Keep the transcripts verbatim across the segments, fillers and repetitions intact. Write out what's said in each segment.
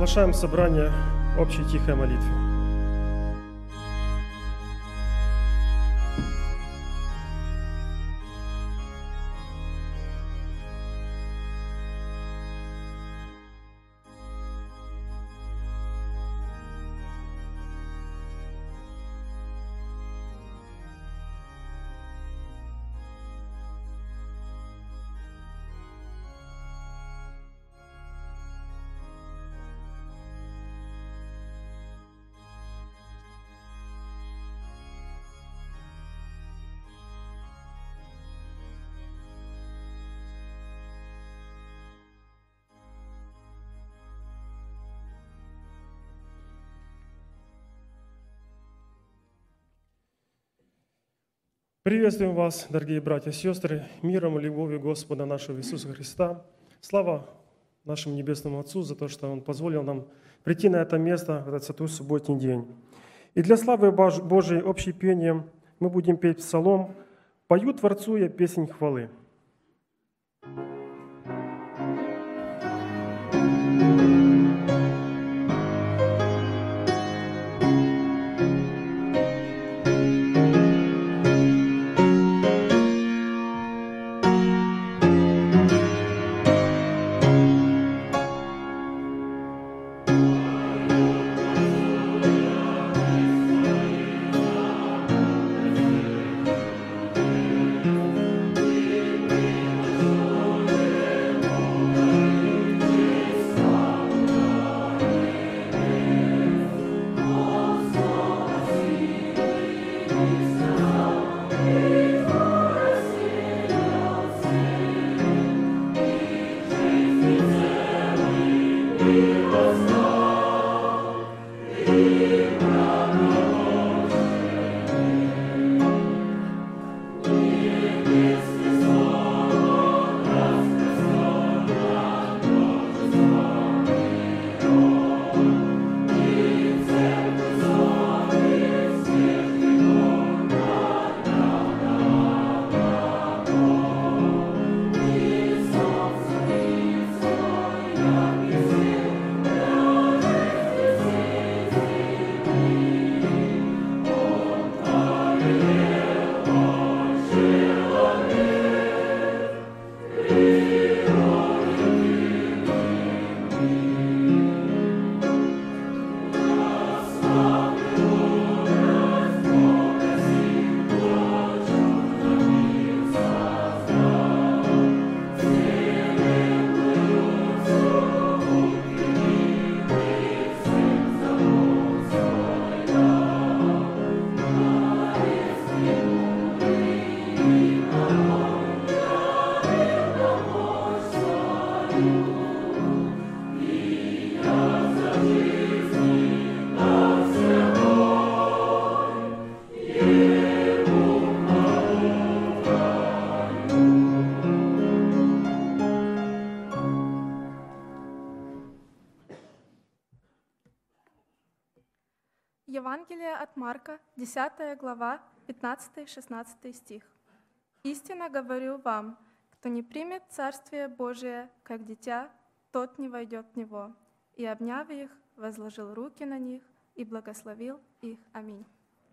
Провозглашаем собрание общей тихой молитвы. Приветствуем вас, дорогие братья и сестры, миром и любовью Господа нашего Иисуса Христа. Слава нашему Небесному Отцу за то, что Он позволил нам прийти на это место в этот святой субботний день. И для славы Божией общей пением мы будем петь псалом «Пою Творцу я песнь хвалы». Евангелие от Марка, десятая глава, пятнадцатый-шестнадцатый стих. «Истинно говорю вам, кто не примет Царствие Божие, как дитя, тот не войдет в него. И, обняв их, возложил руки на них и благословил их. Аминь».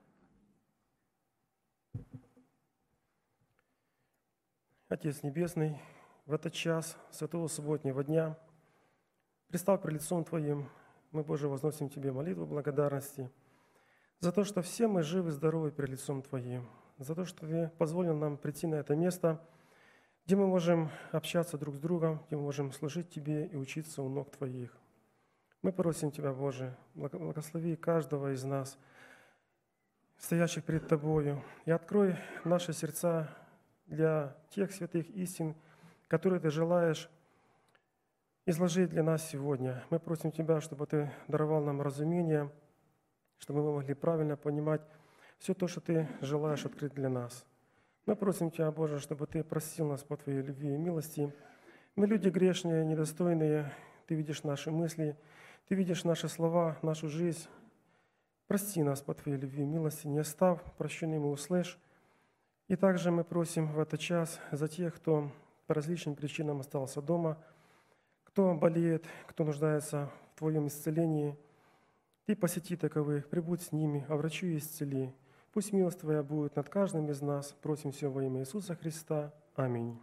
Отец Небесный, в этот час святого субботнего дня, пристав пред лицом Твоим, мы, Боже, возносим Тебе молитву благодарности за то, что все мы живы, здоровы перед лицом Твоим, за то, что Ты позволил нам прийти на это место, где мы можем общаться друг с другом, где мы можем служить Тебе и учиться у ног Твоих. Мы просим Тебя, Боже, благослови каждого из нас, стоящих перед Тобою, и открой наши сердца для тех святых истин, которые Ты желаешь изложить для нас сегодня. Мы просим Тебя, чтобы Ты даровал нам разумение, чтобы мы могли правильно понимать все то, что Ты желаешь открыть для нас. Мы просим Тебя, Боже, чтобы Ты простил нас по Твоей любви и милости. Мы люди грешные, недостойные. Ты видишь наши мысли, Ты видишь наши слова, нашу жизнь. Прости нас по Твоей любви и милости, не оставь, прощенными услышь. И также мы просим в этот час за тех, кто по различным причинам остался дома, кто болеет, кто нуждается в Твоем исцелении. Ты посети таковых, прибудь с ними, оврачуй и исцели. Пусть милость Твоя будет над каждым из нас. Просим все во имя Иисуса Христа. Аминь.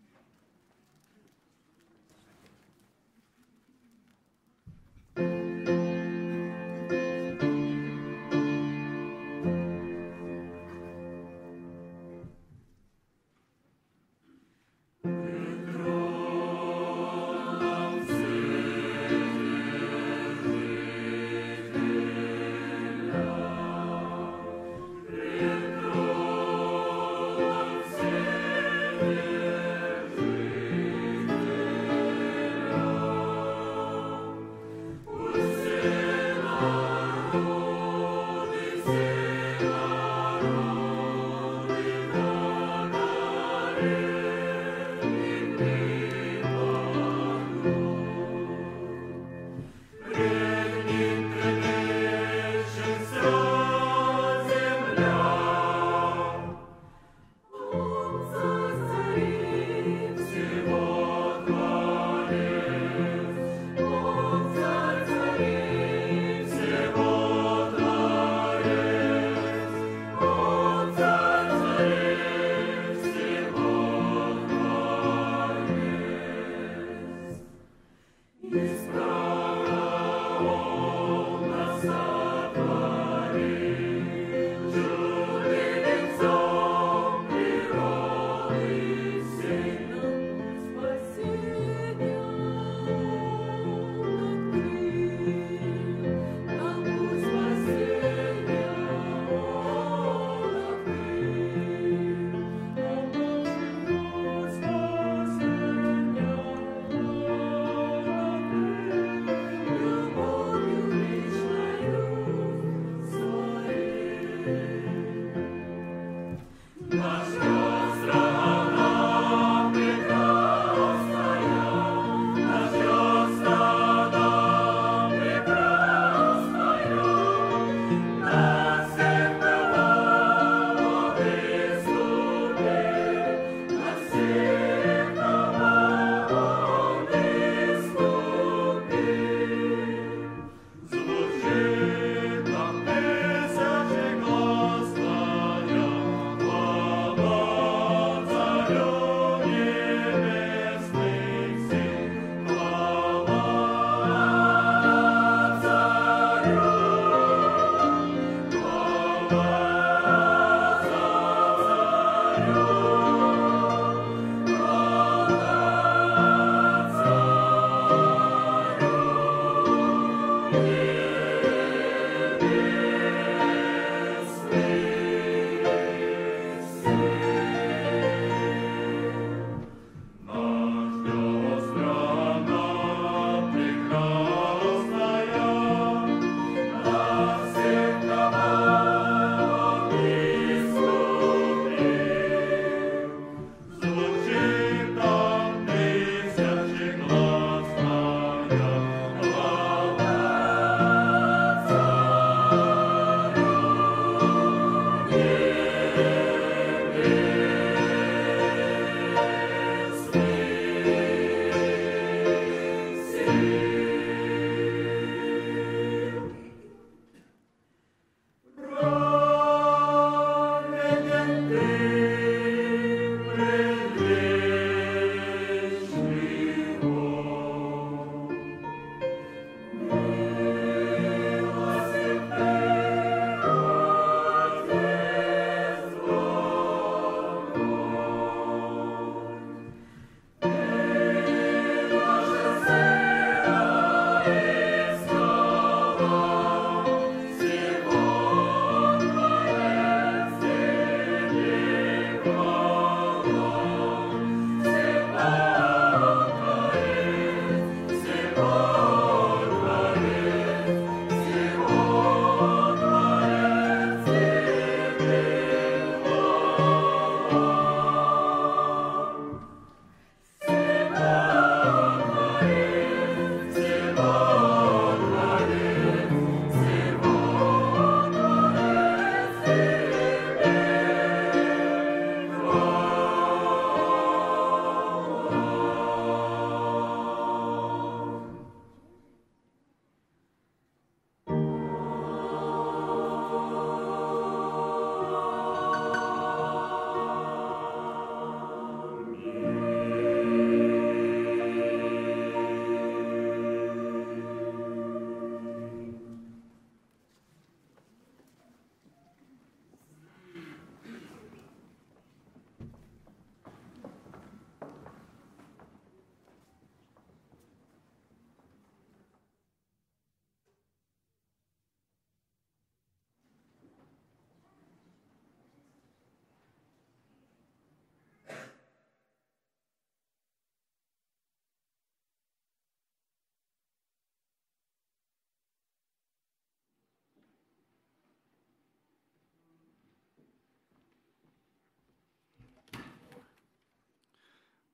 Thank you.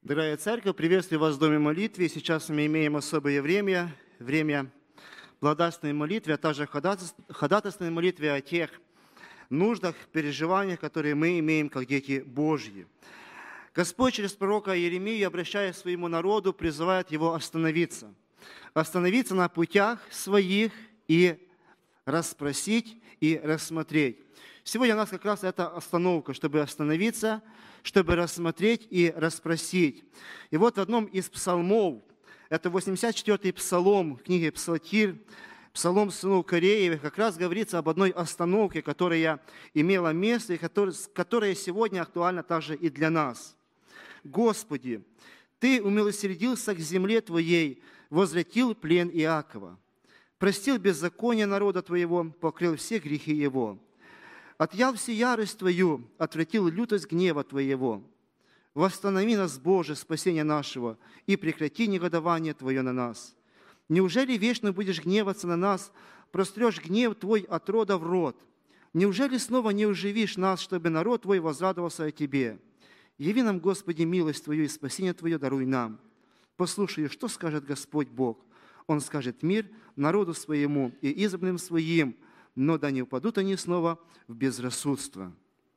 Дорогая церковь, приветствую вас в Доме молитвы. Сейчас мы имеем особое время, время благодарственной молитвы, а также ходатайственной молитвы о тех нуждах, переживаниях, которые мы имеем как дети Божьи. Господь через пророка Иеремию, обращаясь к своему народу, призывает его остановиться. Остановиться на путях своих и расспросить и рассмотреть. Сегодня у нас как раз эта остановка, чтобы остановиться, чтобы рассмотреть и расспросить. И вот в одном из псалмов, это восемьдесят четвёртый псалом книги Псалтирь, псалом сынов Кореевых, как раз говорится об одной остановке, которая имела место и которая сегодня актуальна также и для нас. «Господи, Ты умилосердился к земле Твоей, возвратил плен Иакова, простил беззаконие народа Твоего, покрыл все грехи его. Отъял всю ярость Твою, отвратил лютость гнева Твоего. Восстанови нас, Боже, спасение нашего, и прекрати негодование Твое на нас. Неужели вечно будешь гневаться на нас, прострешь гнев Твой от рода в род? Неужели снова не уживишь нас, чтобы народ Твой возрадовался о Тебе? Яви нам, Господи, милость Твою и спасение Твое даруй нам. Послушай, что скажет Господь Бог. Он скажет мир народу своему и избранным своим, но да не упадут они снова в безрассудство».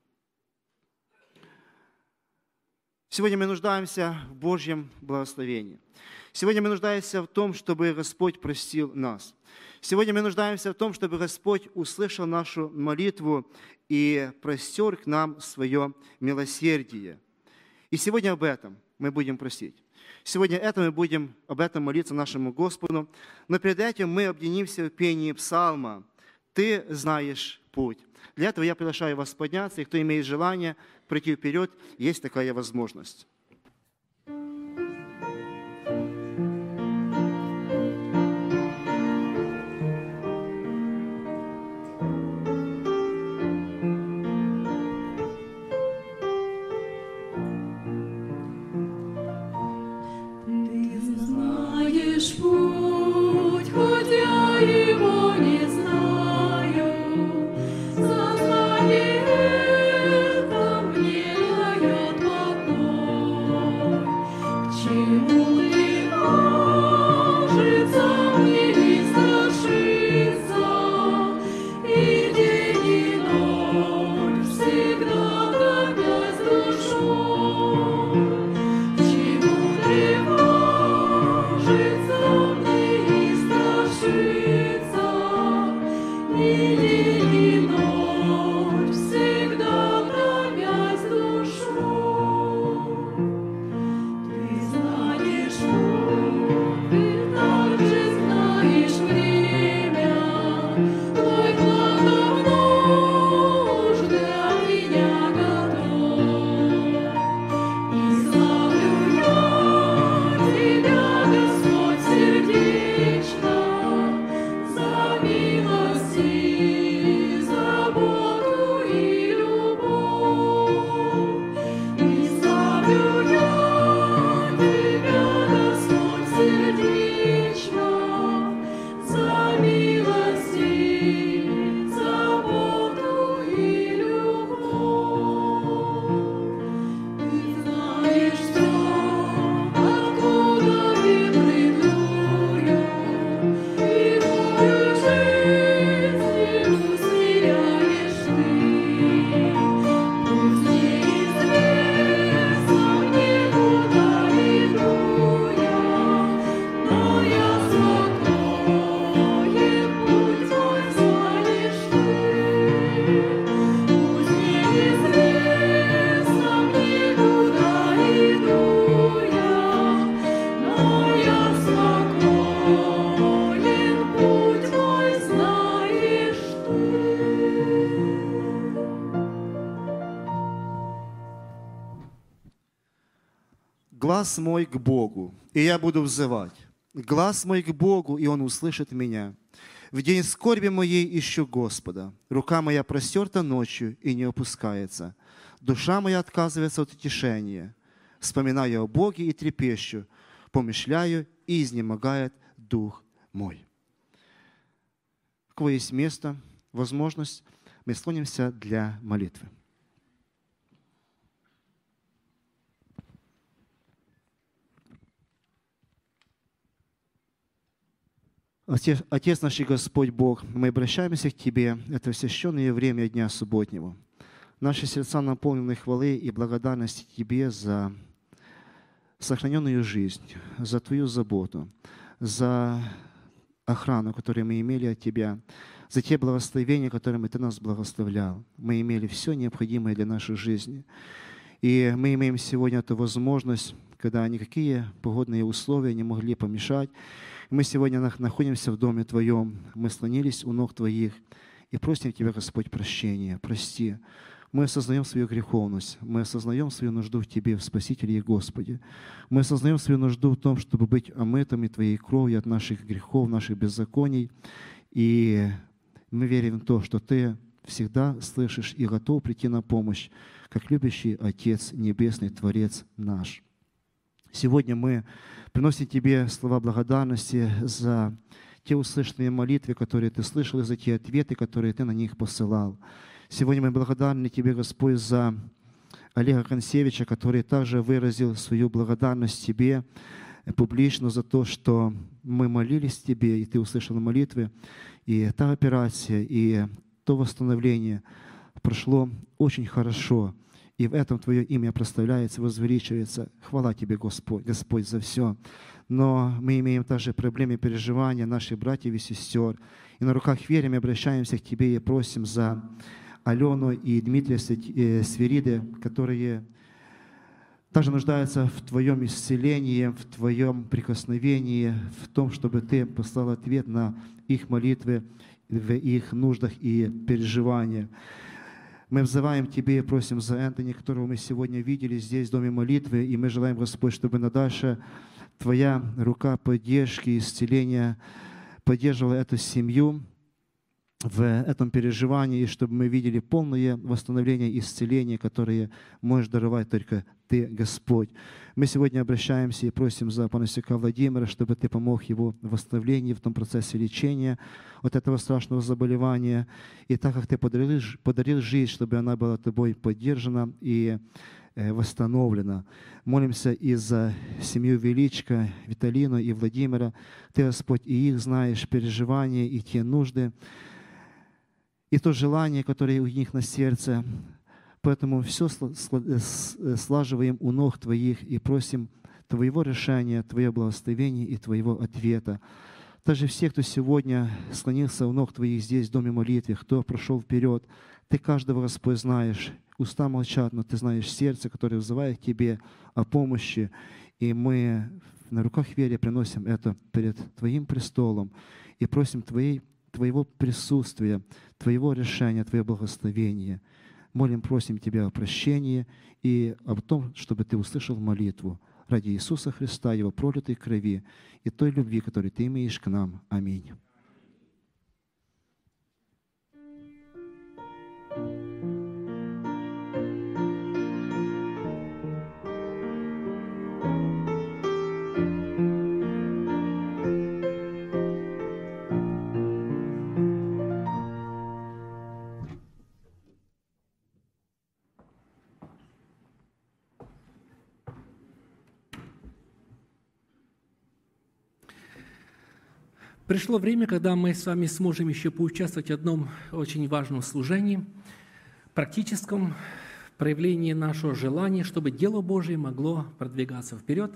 Сегодня мы нуждаемся в Божьем благословении. Сегодня мы нуждаемся в том, чтобы Господь простил нас. Сегодня мы нуждаемся в том, чтобы Господь услышал нашу молитву и простер к нам свое милосердие. И сегодня об этом мы будем просить. Сегодня это мы будем об этом молиться нашему Господу. Но перед этим мы объединимся в пении псалма «Ты знаешь путь». Для этого я приглашаю вас подняться, и кто имеет желание пройти вперед, есть такая возможность. «Глаз мой к Богу, и я буду взывать. Глаз мой к Богу, и Он услышит меня. В день скорби моей ищу Господа. Рука моя простерта ночью и не опускается. Душа моя отказывается от утешения. Вспоминаю о Боге и трепещу, помышляю, и изнемогает дух мой». У кого есть место, возможность, мы склонимся для молитвы. Отец, Отец наш и Господь Бог, мы обращаемся к Тебе, это священное время Дня Субботнего. Наши сердца наполнены хвалы и благодарности Тебе за сохраненную жизнь, за Твою заботу, за охрану, которую мы имели от Тебя, за те благословения, которыми Ты нас благословлял. Мы имели все необходимое для нашей жизни. И мы имеем сегодня эту возможность, когда никакие погодные условия не могли помешать. Мы сегодня находимся в Доме Твоем, мы склонились у ног Твоих и просим Тебя, Господь, прощения, прости. Мы осознаем свою греховность, мы осознаем свою нужду в Тебе, в Спасителе и Господе. Мы осознаем свою нужду в том, чтобы быть омытыми Твоей кровью от наших грехов, наших беззаконий. И мы верим в то, что Ты всегда слышишь и готов прийти на помощь, как любящий Отец Небесный, Творец наш. Сегодня мы приносим Тебе слова благодарности за те услышанные молитвы, которые Ты слышал, и за те ответы, которые Ты на них посылал. Сегодня мы благодарны Тебе, Господь, за Олега Консевича, который также выразил свою благодарность Тебе публично за то, что мы молились Тебе, и Ты услышал молитвы. И та операция, и то восстановление прошло очень хорошо. И в этом Твое имя прославляется, возвеличивается. Хвала Тебе, Господь, Господь, за все. Но мы имеем также проблемы переживания наших братьев и сестер. И на руках веры мы обращаемся к Тебе и просим за Алену и Дмитрия Свириды, которые также нуждаются в Твоем исцелении, в Твоем прикосновении, в том, чтобы Ты послал ответ на их молитвы, в их нуждах и переживаниях. Мы взываем Тебе и просим за Энтони, которого мы сегодня видели здесь, в Доме молитвы, и мы желаем, Господь, чтобы на дальше Твоя рука поддержки, исцеления поддерживала эту семью в этом переживании, и чтобы мы видели полное восстановление и исцеление, которое можешь даровать только Ты, Господь. Мы сегодня обращаемся и просим за Панасюка Владимира, чтобы Ты помог его в восстановлении, в том процессе лечения от этого страшного заболевания. И так как Ты подарил, подарил жизнь, чтобы она была Тобой поддержана и восстановлена. Молимся и за семью Величко, Виталину и Владимира. Ты, Господь, и их знаешь, переживания, и те нужды, и то желание, которое у них на сердце. Поэтому все слаживаем у ног Твоих и просим Твоего решения, Твое благословение и Твоего ответа. Также все, кто сегодня склонился у ног Твоих здесь, в Доме молитвы, кто прошел вперед, Ты каждого, Господь, знаешь. Уста молчат, но Ты знаешь сердце, которое взывает к Тебе о помощи. И мы на руках веры приносим это перед Твоим престолом и просим Твоей Твоего присутствия, Твоего решения, Твое благословение. Молим, просим Тебя о прощении и об том, чтобы Ты услышал молитву ради Иисуса Христа, Его пролитой крови и той любви, которую Ты имеешь к нам. Аминь. Пришло время, когда мы с вами сможем еще поучаствовать в одном очень важном служении, практическом проявлении нашего желания, чтобы дело Божие могло продвигаться вперед.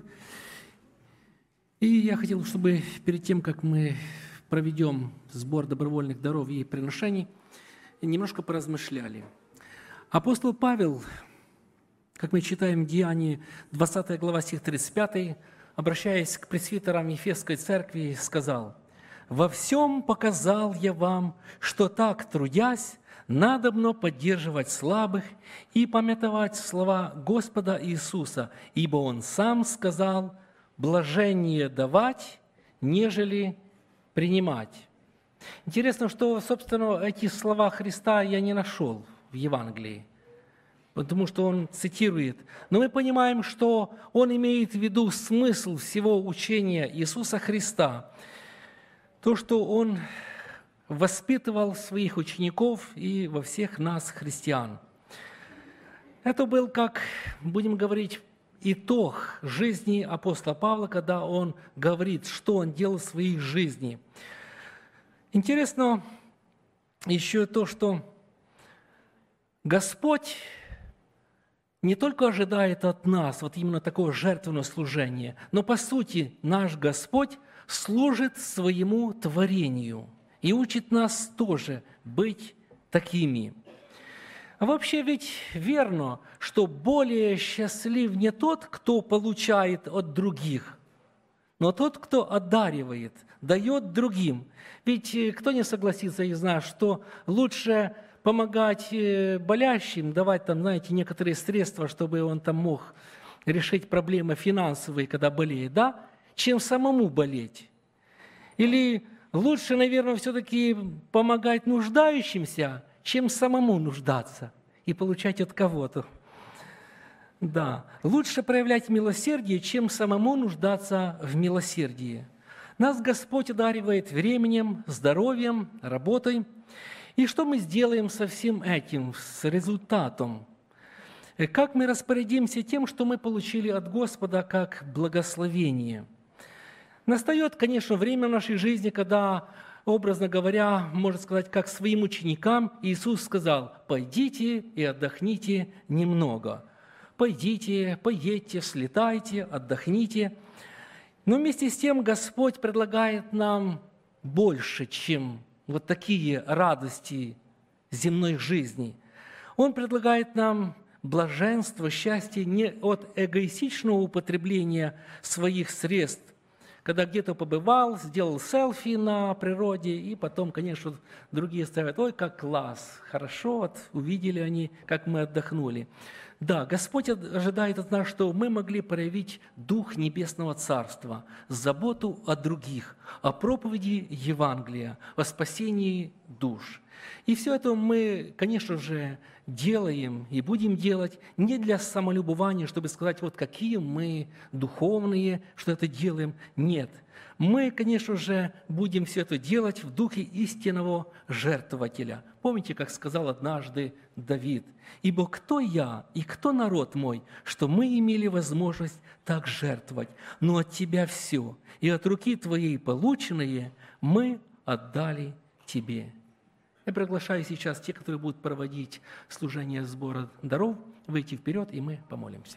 И я хотел, чтобы перед тем, как мы проведем сбор добровольных даров и приношений, немножко поразмышляли. Апостол Павел, как мы читаем в Деянии, двадцатая глава, стих тридцать пятый, обращаясь к пресвитерам Ефесской церкви, сказал: «Во всем показал я вам, что так, трудясь, надобно поддерживать слабых и памятовать слова Господа Иисуса, ибо Он сам сказал: блажение давать, нежели принимать». Интересно, что, собственно, эти слова Христа я не нашел в Евангелии, потому что Он цитирует. Но мы понимаем, что Он имеет в виду смысл всего учения Иисуса Христа, то, что Он воспитывал своих учеников и во всех нас, христиан. Это был, как будем говорить, итог жизни апостола Павла, когда он говорит, что он делал в своей жизни. Интересно еще то, что Господь не только ожидает от нас вот именно такого жертвенного служения, но по сути наш Господь служит своему творению и учит нас тоже быть такими. А вообще ведь верно, что более счастлив не тот, кто получает от других, но тот, кто одаривает, дает другим. Ведь кто не согласится из нас, что лучше помогать болящим, давать там, знаете, некоторые средства, чтобы он там мог решить проблемы финансовые, когда болеет, да, чем самому болеть. Или лучше, наверное, все-таки помогать нуждающимся, чем самому нуждаться и получать от кого-то. Да, лучше проявлять милосердие, чем самому нуждаться в милосердии. Нас Господь одаривает временем, здоровьем, работой. И что мы сделаем со всем этим, с результатом? Как мы распорядимся тем, что мы получили от Господа как благословение? Настает, конечно, время в нашей жизни, когда, образно говоря, можно сказать, как своим ученикам Иисус сказал: «Пойдите и отдохните немного». Пойдите, поедьте, слетайте, отдохните. Но вместе с тем Господь предлагает нам больше, чем вот такие радости земной жизни. Он предлагает нам блаженство, счастье не от эгоистичного употребления своих средств, когда где-то побывал, сделал селфи на природе, и потом, конечно, другие ставят: «Ой, как класс, хорошо, вот увидели они, как мы отдохнули». Да, Господь ожидает от нас, что мы могли проявить Дух Небесного Царства, заботу о других, о проповеди Евангелия, о спасении душ. И все это мы, конечно же, делаем и будем делать не для самолюбования, чтобы сказать, вот какие мы духовные, что это делаем. Нет. Мы, конечно же, будем все это делать в духе истинного жертвователя. Помните, как сказал однажды Давид: «Ибо кто я и кто народ мой, что мы имели возможность так жертвовать? Но от Тебя все, и от руки Твоей полученные мы отдали Тебе». Я приглашаю сейчас тех, которые будут проводить служение сбора даров, выйти вперед, и мы помолимся.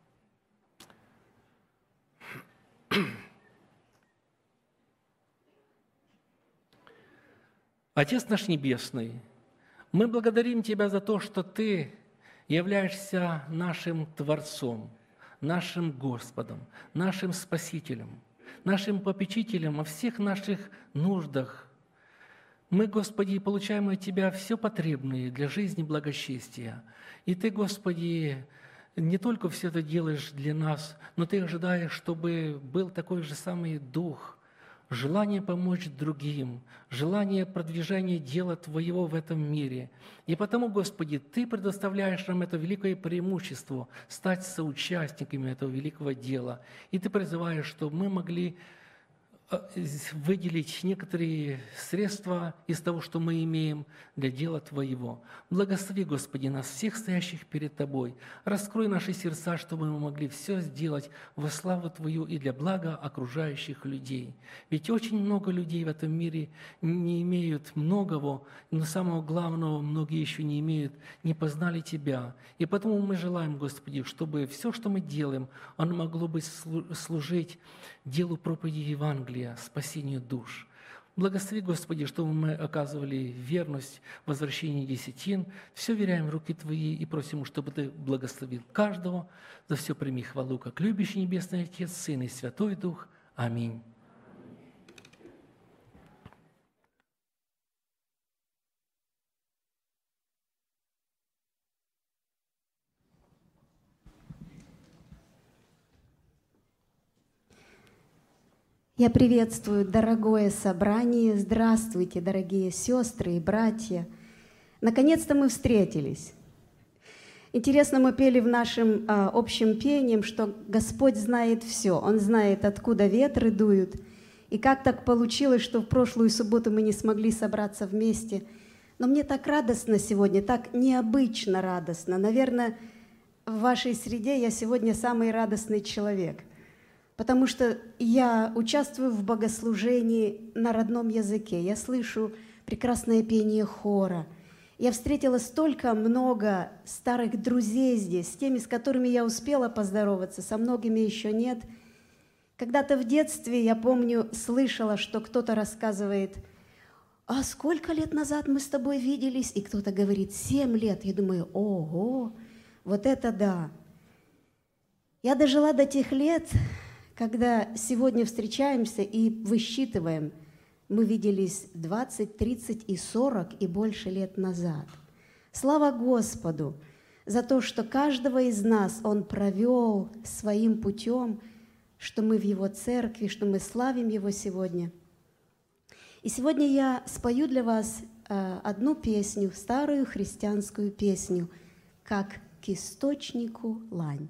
Отец наш Небесный, мы благодарим Тебя за то, что Ты являешься нашим Творцом, нашим Господом, нашим Спасителем, нашим попечителем о всех наших нуждах. Мы, Господи, получаем от Тебя все потребное для жизни благочестия. И Ты, Господи, не только все это делаешь для нас, но Ты ожидаешь, чтобы был такой же самый Дух, желание помочь другим, желание продвижения дела Твоего в этом мире. И потому, Господи, Ты предоставляешь нам это великое преимущество стать соучастниками этого великого дела. И Ты призываешь, чтобы мы могли выделить некоторые средства из того, что мы имеем для дела Твоего. Благослови, Господи, нас всех стоящих перед Тобой. Раскрой наши сердца, чтобы мы могли все сделать во славу Твою и для блага окружающих людей. Ведь очень много людей в этом мире не имеют многого, но самого главного, многие еще не имеют, не познали Тебя. И потому мы желаем, Господи, чтобы все, что мы делаем, оно могло бы служить делу проповеди Евангелия, спасению душ. Благослови, Господи, чтобы мы оказывали верность в возвращении десятин. Все веряем в руки Твои и просим, чтобы Ты благословил каждого. За все прими хвалу, как любящий Небесный Отец, Сын и Святой Дух. Аминь. Я приветствую дорогое собрание. Здравствуйте, дорогие сестры и братья. Наконец-то мы встретились. Интересно, мы пели в нашем а, общем пении, что Господь знает все. Он знает, откуда ветры дуют. И как так получилось, что в прошлую субботу мы не смогли собраться вместе. Но мне так радостно сегодня, так необычно радостно. Наверное, в вашей среде я сегодня самый радостный человек. потому что я участвую в богослужении на родном языке. Я слышу прекрасное пение хора. Я встретила столько много старых друзей здесь, с теми, с которыми я успела поздороваться, со многими еще нет. Когда-то в детстве, я помню, слышала, что кто-то рассказывает: «А сколько лет назад мы с тобой виделись?» И кто-то говорит: «Семь лет». Я думаю: ого, вот это да! Я дожила до тех лет, когда сегодня встречаемся и высчитываем, мы виделись двадцать, тридцать и сорок и больше лет назад. Слава Господу за то, что каждого из нас Он провел своим путем, что мы в Его церкви, что мы славим Его сегодня. И сегодня я спою для вас одну песню, старую христианскую песню, «Как к источнику лань».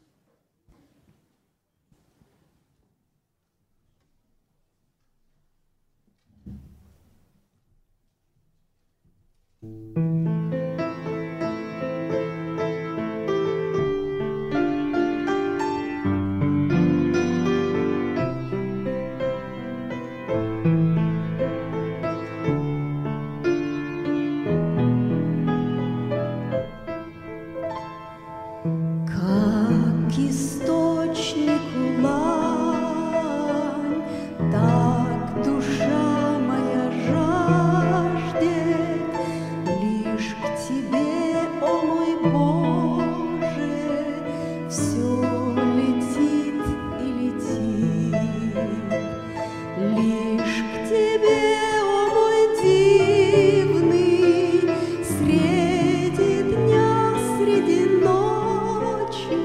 Как к источнику лань, так душа моя жаждет лишь к Тебе, о мой Боже, все летит и летит, лишь к Тебе, о мой дивный, среди дня, среди ночи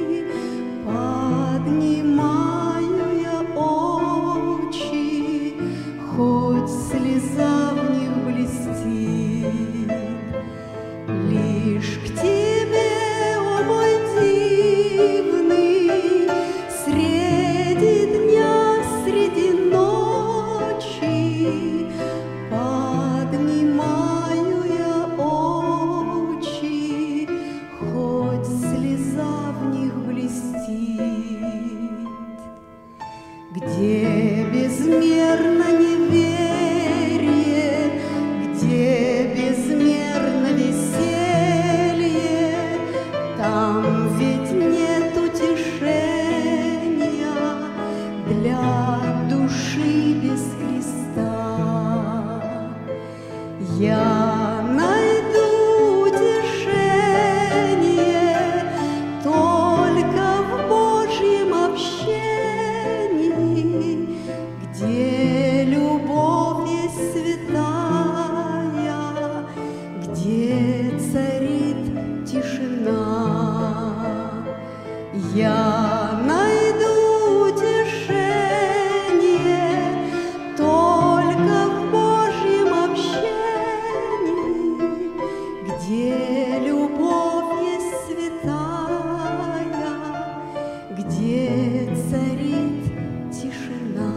поднимаю я очи, хоть слеза в них блестит, лишь к Тебе, о мой дивный, среди дня, среди ночи поднимаю я очи, хоть слеза в них блестит. Где безмерно неверие, где безмерно веселье, там ведь нет утешения для души без Христа. Я найду утешение только в Божьем общении, где любовь есть святая, где царит тишина. Я найду утешение только в Божьем общении, где любовь есть святая, где царит тишина.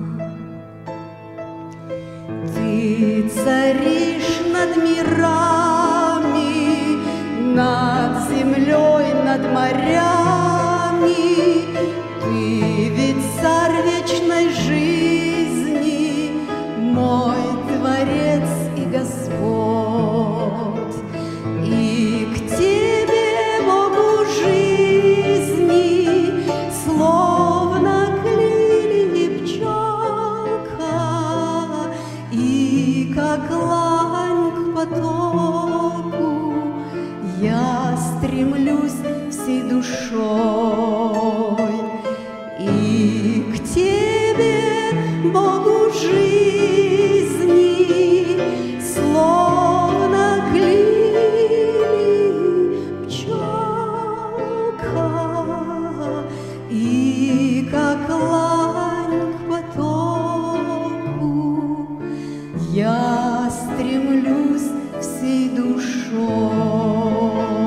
Ты царишь над мирами, над землей, над морями. Ты ведь царь вечной жизни, мой Творец и Господь. И к Тебе, Богу жизни, словно к лилии пчелка, и как лань к потоку, я стремлюсь всей душой. И к Тебе, Богу жизни, словно к лилии пчелка, и как лань к потоку, я стремлюсь всей душой.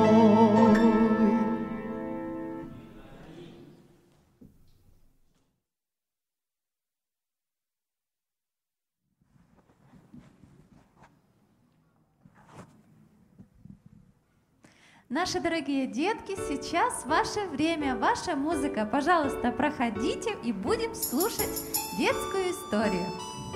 Наши дорогие детки, сейчас ваше время, ваша музыка. Пожалуйста, проходите и будем слушать детскую историю.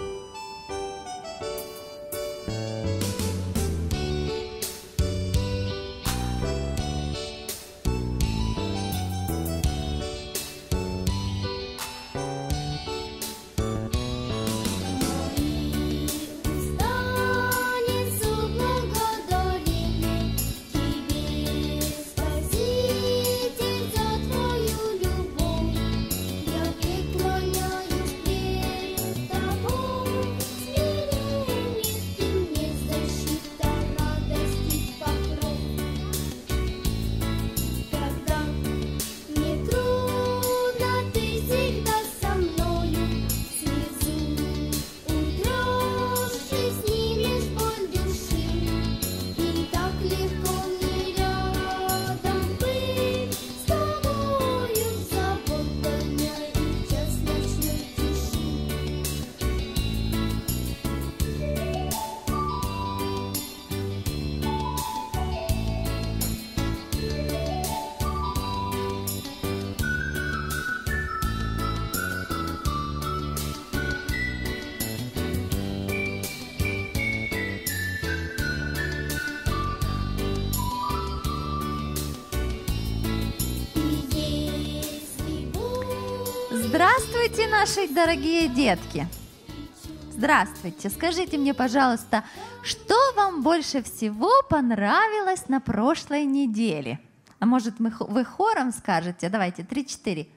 Здравствуйте, наши дорогие детки! Здравствуйте! Скажите мне, пожалуйста, что вам больше всего понравилось на прошлой неделе? А может, мы, вы хором скажете? Давайте, три-четыре.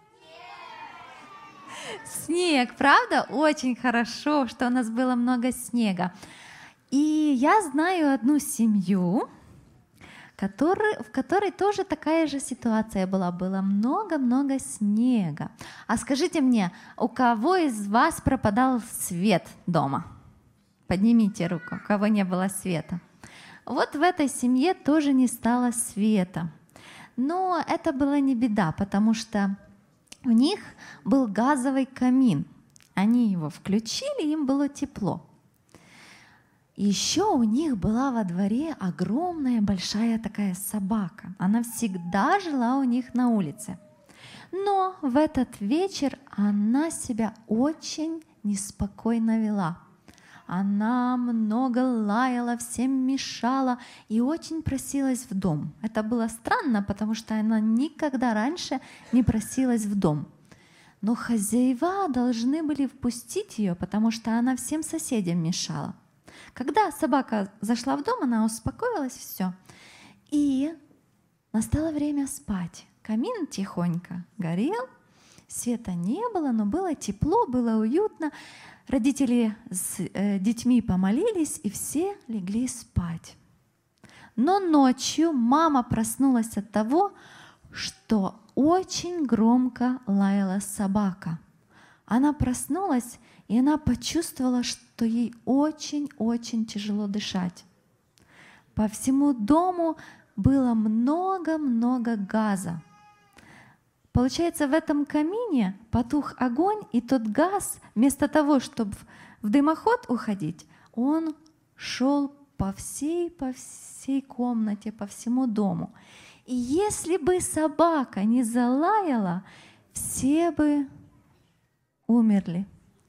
Снег, правда? Очень хорошо, что у нас было много снега. И я знаю одну семью, Который, в которой тоже такая же ситуация была. Было много-много снега. А скажите мне, у кого из вас пропадал свет дома? Поднимите руку, у кого не было света. Вот в этой семье тоже не стало света. Но это была не беда, потому что у них был газовый камин. Они его включили, им было тепло. Еще у них была во дворе огромная большая такая собака. Она всегда жила у них на улице. Но в этот вечер она себя очень неспокойно вела. Она много лаяла, всем мешала и очень просилась в дом. Это было странно, потому что она никогда раньше не просилась в дом. Но хозяева должны были впустить ее, потому что она всем соседям мешала. Когда собака зашла в дом, она успокоилась, все. И настало время спать. Камин тихонько горел, света не было, но было тепло, было уютно. Родители с э, детьми помолились, и все легли спать. Но ночью мама проснулась от того, что очень громко лаяла собака. Она проснулась, и она почувствовала, что ей очень-очень тяжело дышать. По всему дому было много-много газа. Получается, в этом камине потух огонь, и тот газ, вместо того, чтобы в дымоход уходить, он шел по всей, по всей комнате, по всему дому. И если бы собака не залаяла, все бы умерли.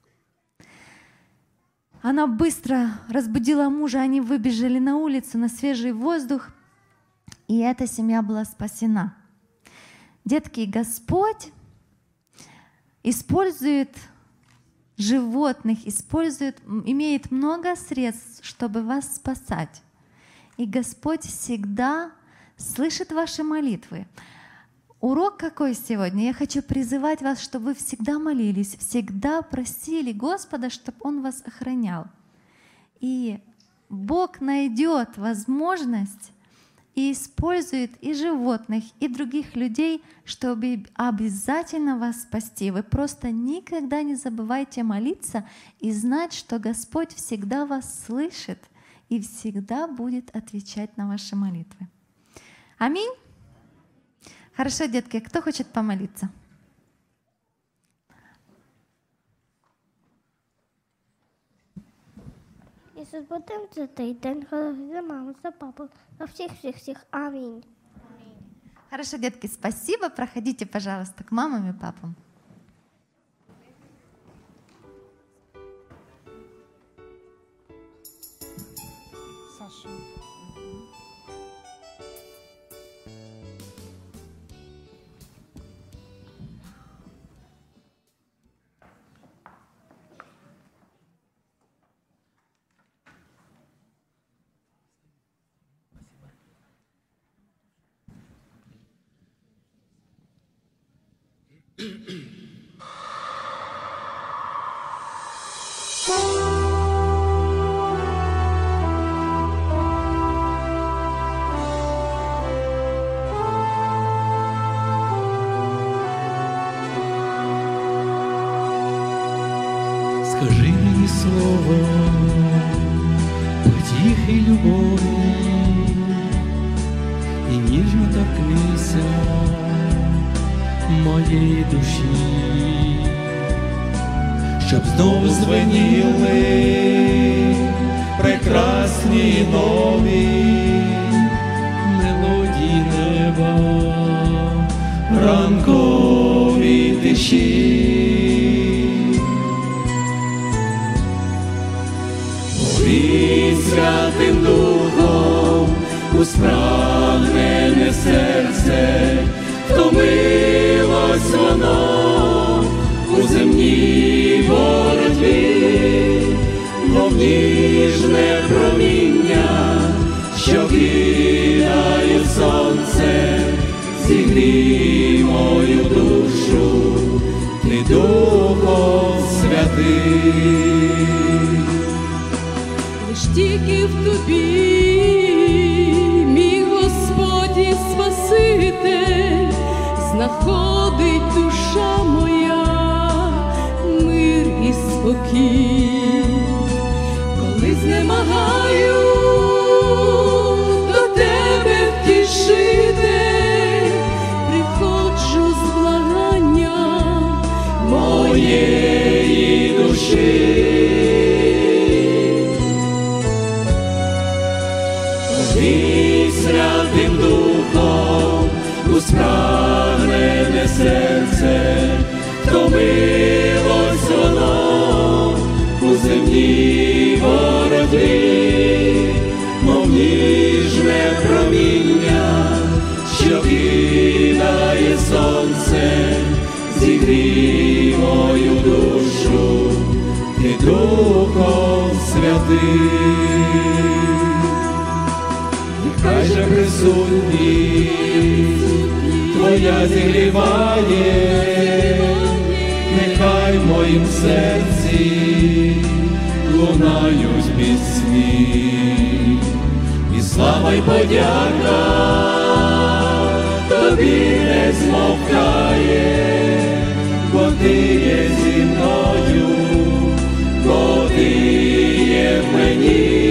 Она быстро разбудила мужа, они выбежали на улицу, на свежий воздух, и эта семья была спасена. Детки, Господь использует животных, использует, имеет много средств, чтобы вас спасать. И Господь всегда слышит ваши молитвы. Урок какой сегодня? Я хочу призывать вас, чтобы вы всегда молились, всегда просили Господа, чтобы Он вас охранял. И Бог найдет возможность и использует и животных, и других людей, чтобы обязательно вас спасти. Вы просто никогда не забывайте молиться и знать, что Господь всегда вас слышит и всегда будет отвечать на ваши молитвы. Аминь. Хорошо, детки, кто хочет помолиться? Ісус будем за той день, за маму, за папу, за всіх-всіх-всіх. Амінь. Хорошо, детки, спасибо. Проходите, пожалуйста, к мамам и папам. Саша. Скажи мені слово потіхи й любові, і ніжно торкнися моєї душі, щоб знов звеніли прекрасні і нові мелодії неба, ранкові тиші. І Святим Духом у спрагнене серце втомилось воно у земній боротьбі, мов ніжне проміння, що кидає сонце, зігрій мою душу, ти Духом Святий. Лиш тільки в тобі, мій Господь і Спаситель, знаходить душа моя мир і спокій. Коли знемагаю, до тебе втішитель, приходжу з благанням моєї душі. Святим Духом у спрагнене серце втомилось воно у земній боротьбі, мов ніжне проміння, що кидає сонце, зігрій мою душу, ти Духом Святий. Хай же присутність Твоя зігріває, нехай в моїм серці лунають пісні, і слава й подяка Тобі не змовкає, бо Ти є зі мною, бо Ти є в мені.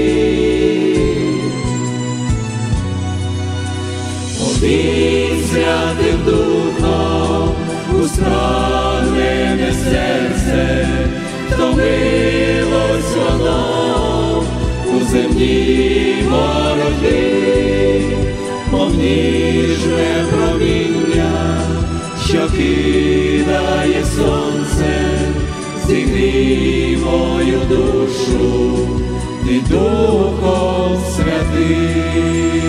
І Святим Духом у спрагнене серце втомилось воно у земній боротьбі, мов ніжне проміння, що кидає сонце, зігрій мою душу, ти Духом Святий.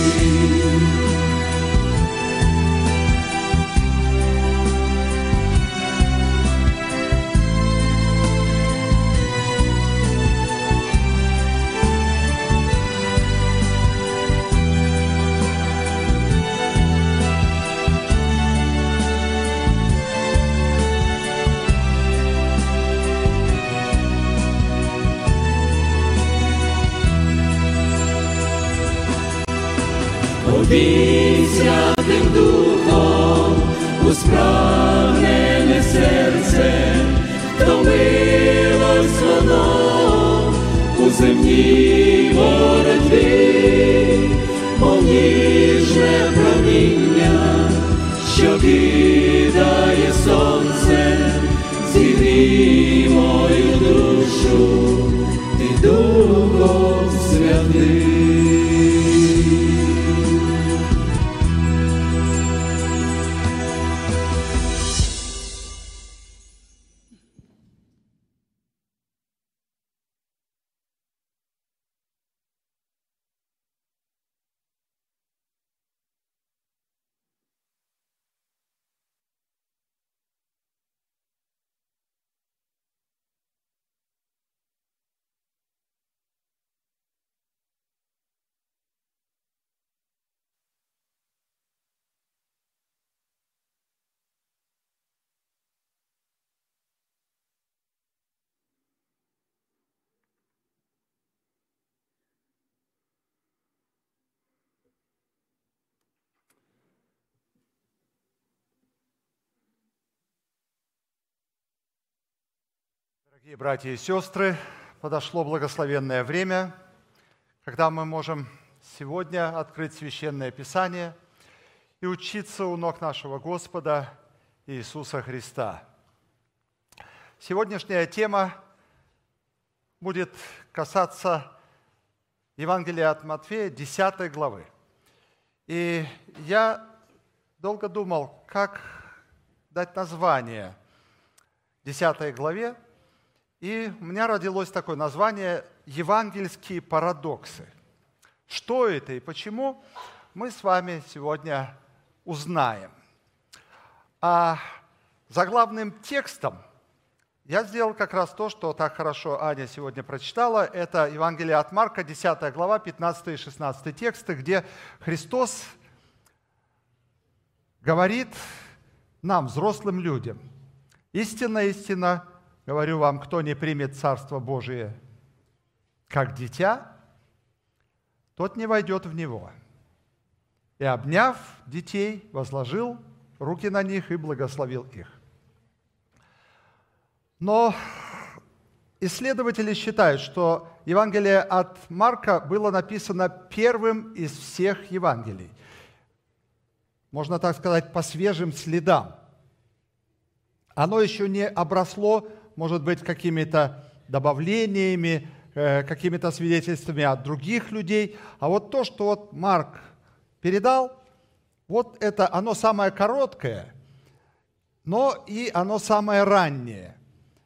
Обій Святим Духом у спрагнене серце втомилось воно у земній боротьбі, мов ніжне проміння, що кидає сонце, зігрій мою душу, ти душу. Дорогие братья и сестры, подошло благословенное время, когда мы можем сегодня открыть Священное Писание и учиться у ног нашего Господа Иисуса Христа. Сегодняшняя тема будет касаться Евангелия от Матфея, десятой главы. И я долго думал, как дать название десятой главе, и у меня родилось такое название «Евангельские парадоксы». Что это и почему, мы с вами сегодня узнаем. А заглавным текстом я сделал как раз то, что так хорошо Аня сегодня прочитала. Это Евангелие от Марка, десятая глава, пятнадцатый и шестнадцатый тексты, где Христос говорит нам, взрослым людям: «Истинно, истинно, говорю вам, кто не примет Царство Божие как дитя, тот не войдет в него». И, обняв детей, возложил руки на них и благословил их. Но исследователи считают, что Евангелие от Марка было написано первым из всех Евангелий. Можно так сказать, по свежим следам. Оно еще не обросло, может быть, какими-то добавлениями, какими-то свидетельствами от других людей. А вот то, что вот Марк передал, вот это оно самое короткое, но и оно самое раннее.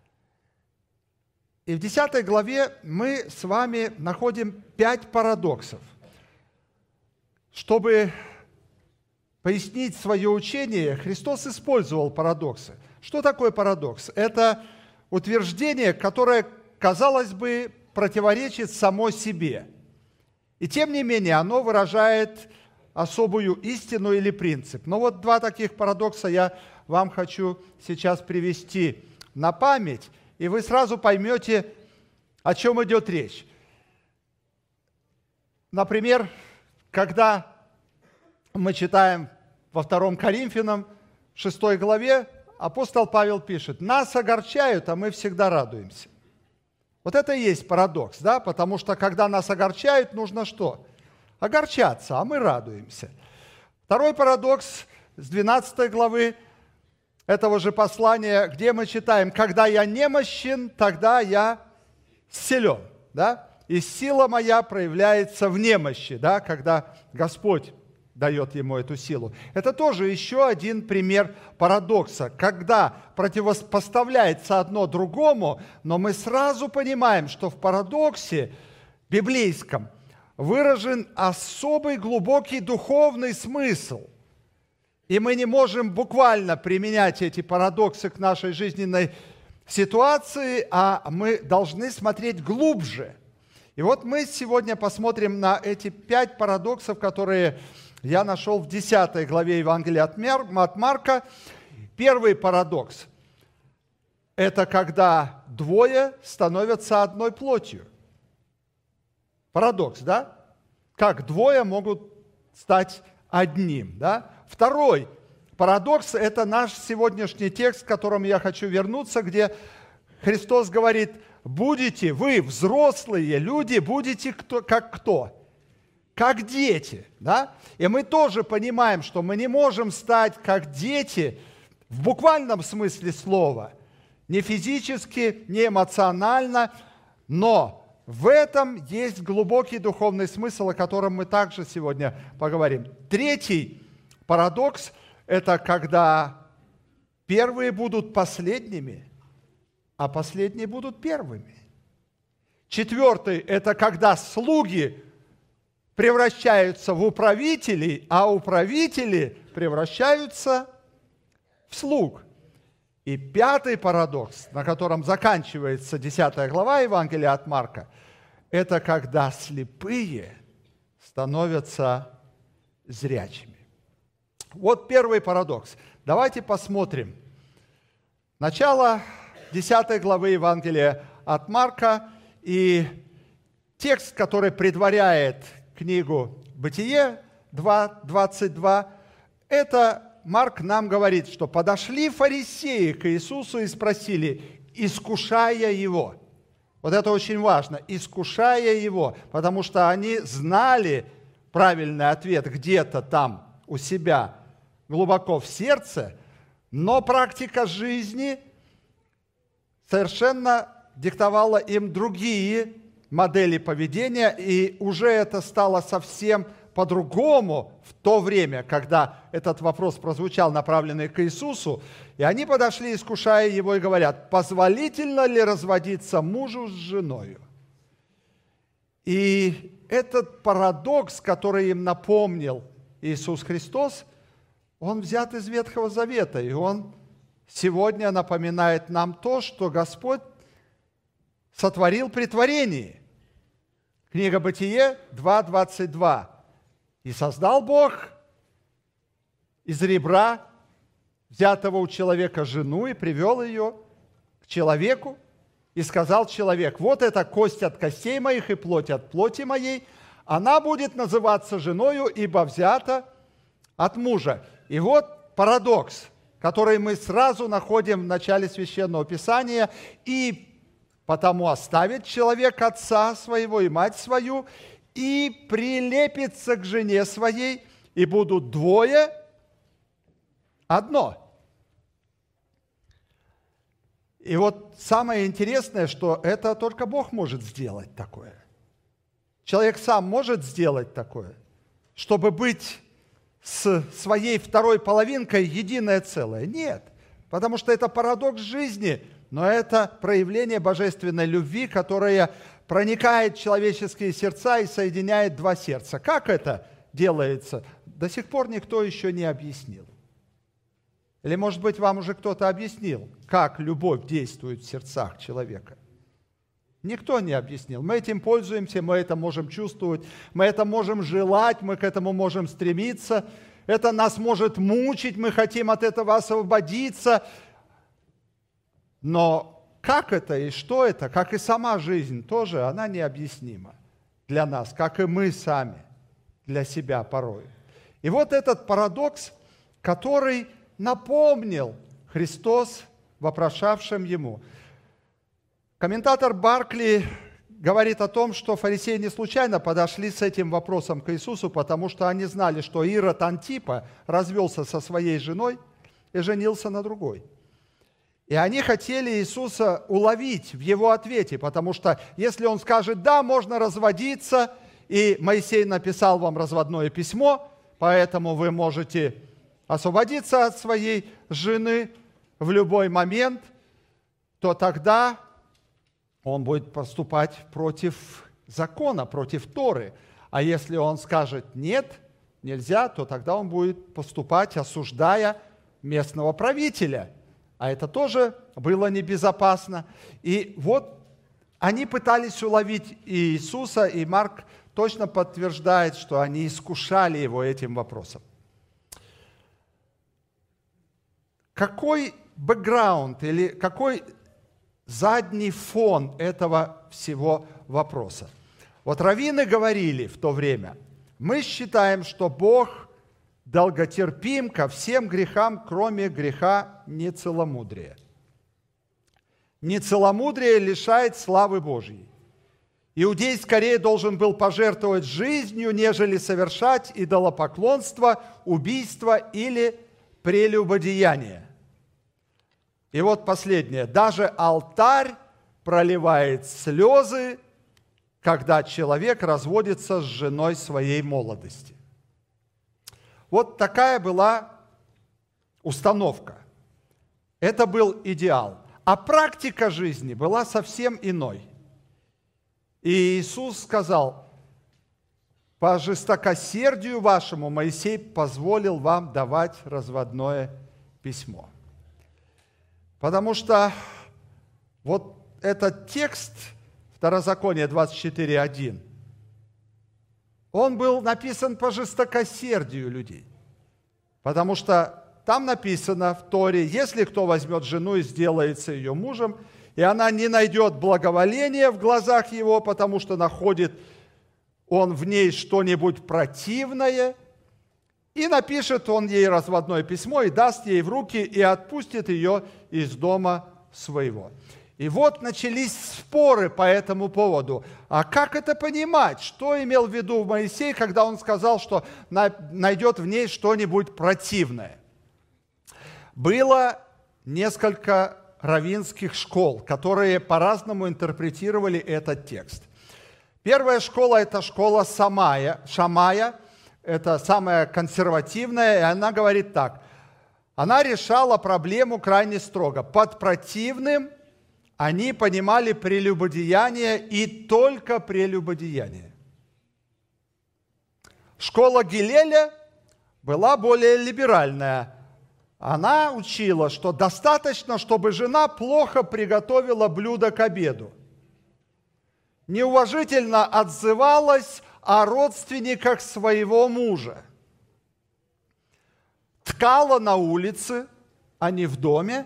И в десятой главе мы с вами находим пять парадоксов. Чтобы пояснить свое учение, Христос использовал парадоксы. Что такое парадокс? Это утверждение, которое, казалось бы, противоречит само себе. И тем не менее, оно выражает особую истину или принцип. Но вот два таких парадокса я вам хочу сейчас привести на память, и вы сразу поймете, о чем идет речь. Например, когда мы читаем во втором Коринфянам, шестой главе, апостол Павел пишет: «Нас огорчают, а мы всегда радуемся». Вот это и есть парадокс, да? Потому что когда нас огорчают, нужно что? Огорчаться, а мы радуемся. Второй парадокс с двенадцатой главы этого же послания, где мы читаем: «Когда я немощен, тогда я силен». Да? И сила моя проявляется в немощи, да? Когда Господь дает ему эту силу. Это тоже еще один пример парадокса, когда противопоставляется одно другому, но мы сразу понимаем, что в парадоксе библейском выражен особый глубокий духовный смысл. И мы не можем буквально применять эти парадоксы к нашей жизненной ситуации, а мы должны смотреть глубже. И вот мы сегодня посмотрим на эти пять парадоксов, которые я нашел в десятой главе Евангелия от Марка. Первый парадокс – это когда двое становятся одной плотью. Парадокс, да? Как двое могут стать одним, да? Второй парадокс – это наш сегодняшний текст, к которому я хочу вернуться, где Христос говорит: «Будете вы, взрослые люди, будете кто, как кто? Как дети». Да? И мы тоже понимаем, что мы не можем стать как дети в буквальном смысле слова, не физически, не эмоционально, но в этом есть глубокий духовный смысл, о котором мы также сегодня поговорим. Третий парадокс – это когда первые будут последними, а последние будут первыми. Четвертый – это когда слуги превращаются в управителей, а управители превращаются в слуг. И пятый парадокс, на котором заканчивается десятая глава Евангелия от Марка, это когда слепые становятся зрячими. Вот первый парадокс. Давайте посмотрим. Начало десятой главы Евангелия от Марка и текст, который предваряет книгу «Бытие» два двадцать два, это Марк нам говорит, что подошли фарисеи к Иисусу и спросили: искушая его. Вот это очень важно, искушая его, потому что они знали правильный ответ где-то там у себя, глубоко в сердце, но практика жизни совершенно диктовала им другие модели поведения, и уже это стало совсем по-другому в то время, когда этот вопрос прозвучал, направленный к Иисусу, и они подошли, искушая его, и говорят: позволительно ли разводиться мужу с женою? И этот парадокс, который им напомнил Иисус Христос, он взят из Ветхого Завета, и он сегодня напоминает нам то, что Господь сотворил при творении. Книга Бытие два двадцать два. «И создал Бог из ребра, взятого у человека, жену, и привел ее к человеку, и сказал человек: вот эта кость от костей моих и плоть от плоти моей, она будет называться женою, ибо взята от мужа». И вот парадокс, который мы сразу находим в начале Священного Писания: «И потому оставит человек отца своего и мать свою, и прилепится к жене своей, и будут двое одно». И вот самое интересное, что это только Бог может сделать такое. Человек сам может сделать такое, чтобы быть с своей второй половинкой единое целое? Нет, потому что это парадокс жизни, но это проявление божественной любви, которая проникает в человеческие сердца и соединяет два сердца. Как это делается? До сих пор никто еще не объяснил. Или, может быть, вам уже кто-то объяснил, как любовь действует в сердцах человека? Никто не объяснил. Мы этим пользуемся, мы это можем чувствовать, мы это можем желать, мы к этому можем стремиться. Это нас может мучить, мы хотим от этого освободиться. Но как это и что это, как и сама жизнь тоже, она необъяснима для нас, как и мы сами для себя порой. И вот этот парадокс, который напомнил Христос вопрошавшим Ему. Комментатор Баркли говорит о том, что фарисеи не случайно подошли с этим вопросом к Иисусу, потому что они знали, что Ирод Антипа развелся со своей женой и женился на другой. И они хотели Иисуса уловить в его ответе, потому что если он скажет: да, можно разводиться, и Моисей написал вам разводное письмо, поэтому вы можете освободиться от своей жены в любой момент, то тогда он будет поступать против закона, против Торы. А если он скажет: нет, нельзя, то тогда он будет поступать, осуждая местного правителя. А это тоже было небезопасно. И вот они пытались уловить Иисуса, и Марк точно подтверждает, что они искушали его этим вопросом. Какой бэкграунд или какой задний фон этого всего вопроса? Вот раввины говорили в то время: мы считаем, что Бог долготерпим ко всем грехам, кроме греха нецеломудрия. Нецеломудрие лишает славы Божьей. Иудей скорее должен был пожертвовать жизнью, нежели совершать идолопоклонство, убийство или прелюбодеяние. И вот последнее. Даже алтарь проливает слезы, когда человек разводится с женой своей молодости. Вот такая была установка. Это был идеал. А практика жизни была совсем иной. И Иисус сказал: по жестокосердию вашему Моисей позволил вам давать разводное письмо. Потому что вот этот текст Второзакония двадцать четыре один, он был написан по жестокосердию людей. Потому что там написано в Торе: если кто возьмет жену и сделается ее мужем, и она не найдет благоволения в глазах его, потому что находит он в ней что-нибудь противное, и напишет он ей разводное письмо, и даст ей в руки, и отпустит ее из дома своего. И вот начались споры по этому поводу. А как это понимать? Что имел в виду Моисей, когда он сказал, что найдет в ней что-нибудь противное? Было несколько раввинских школ, которые по-разному интерпретировали этот текст. Первая школа – это школа Самая, Шамая, это самая консервативная, и она говорит так. Она решала проблему крайне строго. Под противным они понимали прелюбодеяние и только прелюбодеяние. Школа Гилеля была более либеральная. Она учила, что достаточно, чтобы жена плохо приготовила блюдо к обеду, неуважительно отзывалась о родственниках своего мужа, ткала на улице, а не в доме,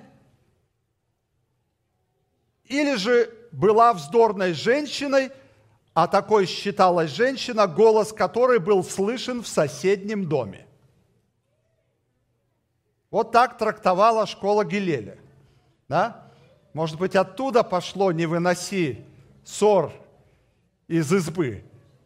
или же была вздорной женщиной, а такой считалась женщина, голос которой был слышен в соседнем доме. Вот так трактовала школа Гилеля. Да? Может быть, оттуда пошло «не выноси ссор из избы».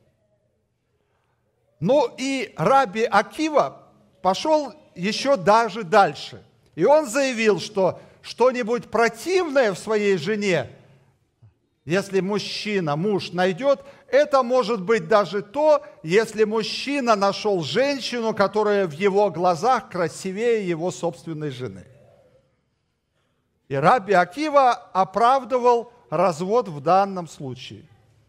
Ну и Раби Акива пошел еще даже дальше. И он заявил, что что-нибудь противное в своей жене, если мужчина, муж найдет, это может быть даже то, если мужчина нашел женщину, которая в его глазах красивее его собственной жены. И Раби Акива оправдывал развод в данном случае.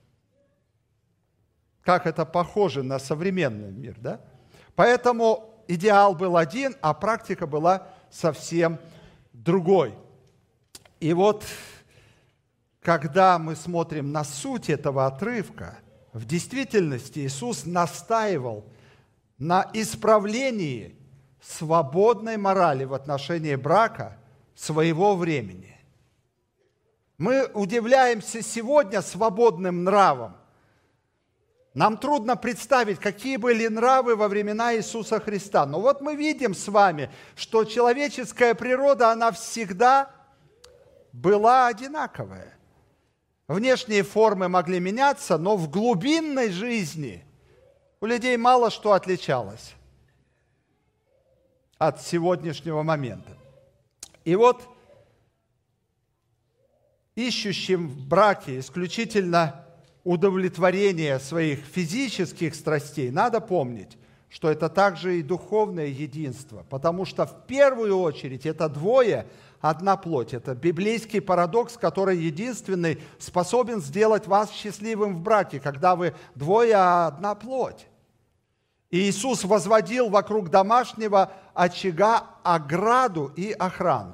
Как это похоже на современный мир, да? Поэтому идеал был один, а практика была совсем другой. И вот, когда мы смотрим на суть этого отрывка, в действительности Иисус настаивал на исправлении свободной морали в отношении брака своего времени. Мы удивляемся сегодня свободным нравам. Нам трудно представить, какие были нравы во времена Иисуса Христа. Но вот мы видим с вами, что человеческая природа, она всегда была одинаковая. Внешние формы могли меняться, но в глубинной жизни у людей мало что отличалось от сегодняшнего момента. И вот ищущим в браке исключительно удовлетворение своих физических страстей, надо помнить, что это также и духовное единство, потому что в первую очередь это двое, одна плоть. Это библейский парадокс, который единственный способен сделать вас счастливым в браке, когда вы двое, а одна плоть. И Иисус возводил вокруг домашнего очага ограду и охрану.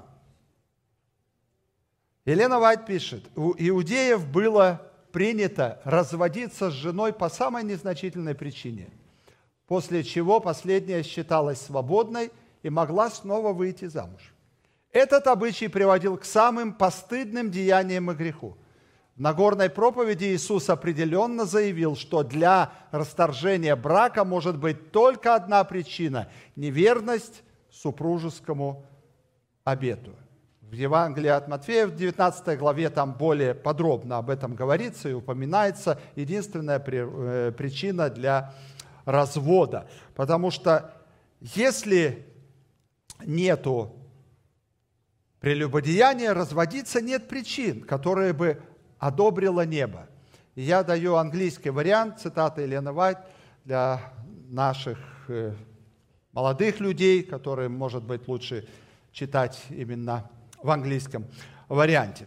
Елена Вайт пишет, у иудеев было принято разводиться с женой по самой незначительной причине, после чего последняя считалась свободной и могла снова выйти замуж. Этот обычай приводил к самым постыдным деяниям и греху. В Нагорной проповеди Иисус определенно заявил, что для расторжения брака может быть только одна причина – неверность супружескому обету. В Евангелии от Матфея в девятнадцатой главе там более подробно об этом говорится и упоминается единственная причина для развода. Потому что если нету прелюбодеяния, разводиться нет причин, которые бы одобрило небо. И я даю английский вариант, цитата Елены Вайт, для наших молодых людей, которые, может быть, лучше читать именно в английском варианте.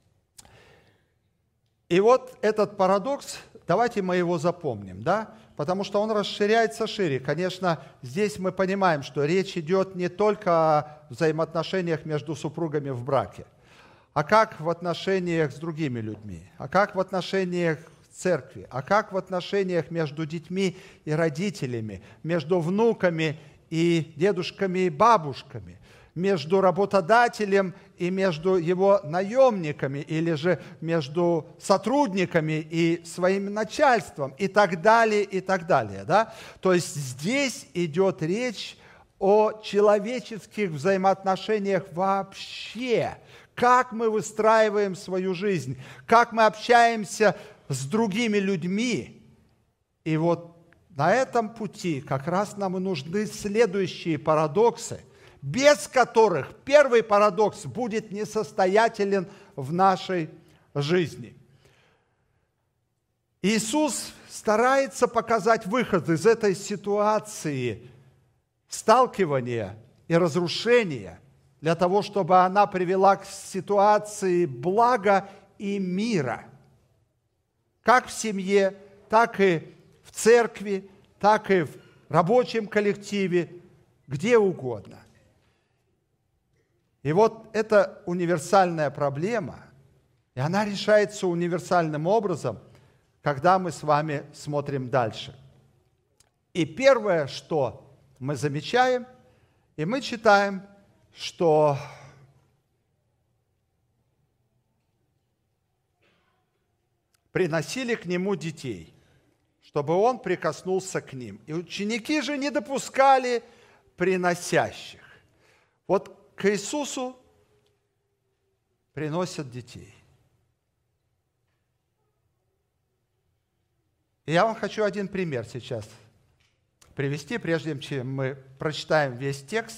И вот этот парадокс, давайте мы его запомним, да? Потому что он расширяется шире. Конечно, здесь мы понимаем, что речь идет не только о взаимоотношениях между супругами в браке, а как в отношениях с другими людьми, а как в отношениях в церкви, а как в отношениях между детьми и родителями, между внуками и дедушками и бабушками, между работодателем и между его наемниками, или же между сотрудниками и своим начальством, и так далее, и так далее. Да? То есть здесь идет речь о человеческих взаимоотношениях вообще, как мы выстраиваем свою жизнь, как мы общаемся с другими людьми. И вот на этом пути как раз нам и нужны следующие парадоксы, без которых первый парадокс будет несостоятелен в нашей жизни. Иисус старается показать выход из этой ситуации сталкивания и разрушения для того, чтобы она привела к ситуации блага и мира, как в семье, так и в церкви, так и в рабочем коллективе, где угодно. И вот эта универсальная проблема, и она решается универсальным образом, когда мы с вами смотрим дальше. И первое, что мы замечаем, и мы читаем, что приносили к нему детей, чтобы он прикоснулся к ним. И ученики же не допускали приносящих. Вот к Иисусу приносят детей. И я вам хочу один пример сейчас привести, прежде чем мы прочитаем весь текст.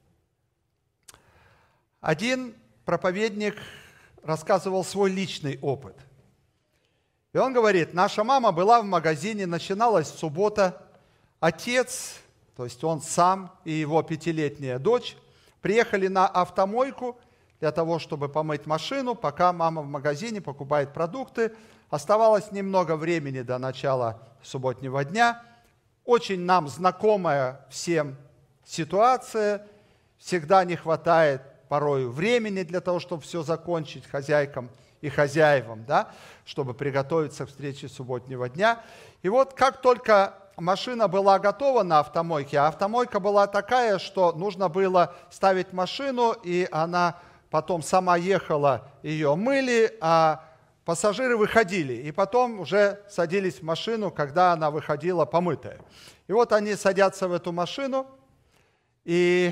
Один проповедник рассказывал свой личный опыт. И он говорит, наша мама была в магазине, начиналась суббота. Отец, то есть он сам и его пятилетняя дочь, приехали на автомойку для того, чтобы помыть машину, пока мама в магазине покупает продукты. Оставалось немного времени до начала субботнего дня. Очень нам знакомая всем ситуация. Всегда не хватает порою времени для того, чтобы все закончить хозяйкам и хозяевам, да, чтобы приготовиться к встрече субботнего дня. И вот как только машина была готова на автомойке, а автомойка была такая, что нужно было ставить машину, и она потом сама ехала, ее мыли, а пассажиры выходили, и потом уже садились в машину, когда она выходила помытая. И вот они садятся в эту машину, и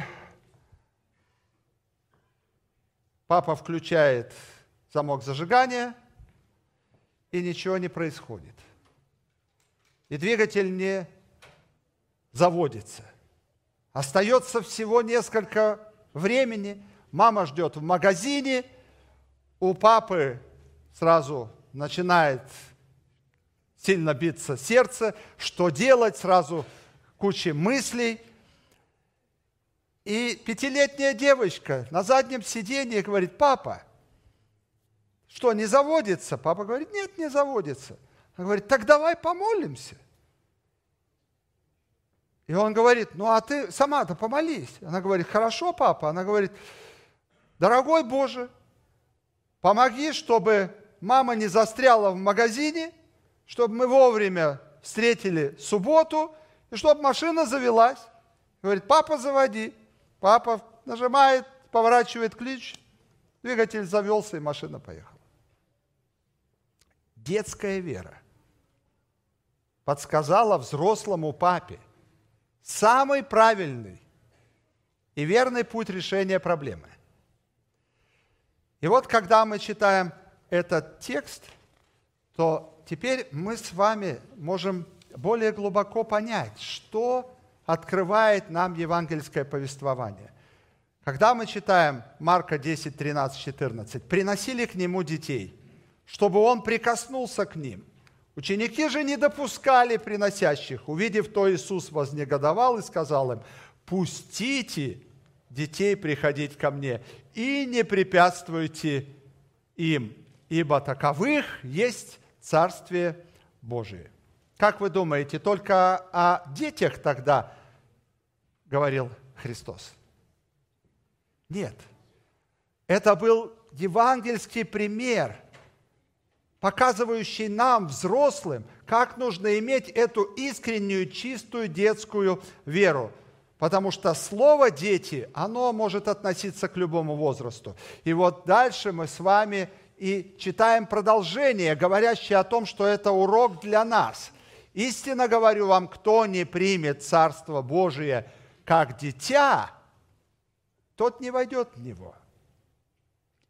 папа включает замок зажигания, и ничего не происходит. И двигатель не заводится. Остается всего несколько времени. Мама ждет в магазине, у папы сразу начинает сильно биться сердце, что делать, сразу куча мыслей. И пятилетняя девочка на заднем сиденье говорит, папа, что, не заводится? Папа говорит, нет, не заводится. Она говорит, так давай помолимся. И он говорит, ну а ты сама-то помолись. Она говорит, хорошо, папа. Она говорит, дорогой Боже, помоги, чтобы мама не застряла в магазине, чтобы мы вовремя встретили субботу, и чтобы машина завелась. Говорит, папа, заводи. Папа нажимает, поворачивает ключ, двигатель завелся, и машина поехала. Детская вера подсказала взрослому папе самый правильный и верный путь решения проблемы. И вот когда мы читаем этот текст, то теперь мы с вами можем более глубоко понять, что открывает нам евангельское повествование. Когда мы читаем Марка десять, тринадцать, четырнадцать, «приносили к нему детей, чтобы он прикоснулся к ним. Ученики же не допускали приносящих. Увидев то, Иисус вознегодовал и сказал им, пустите детей приходить ко мне и не препятствуйте им, ибо таковых есть Царствие Божие». Как вы думаете, только о детях тогда говорил Христос? Нет. Это был евангельский пример, показывающий нам, взрослым, как нужно иметь эту искреннюю, чистую детскую веру. Потому что слово «дети», оно может относиться к любому возрасту. И вот дальше мы с вами и читаем продолжение, говорящее о том, что это урок для нас. «Истинно говорю вам, кто не примет Царство Божие как дитя, тот не войдет в него».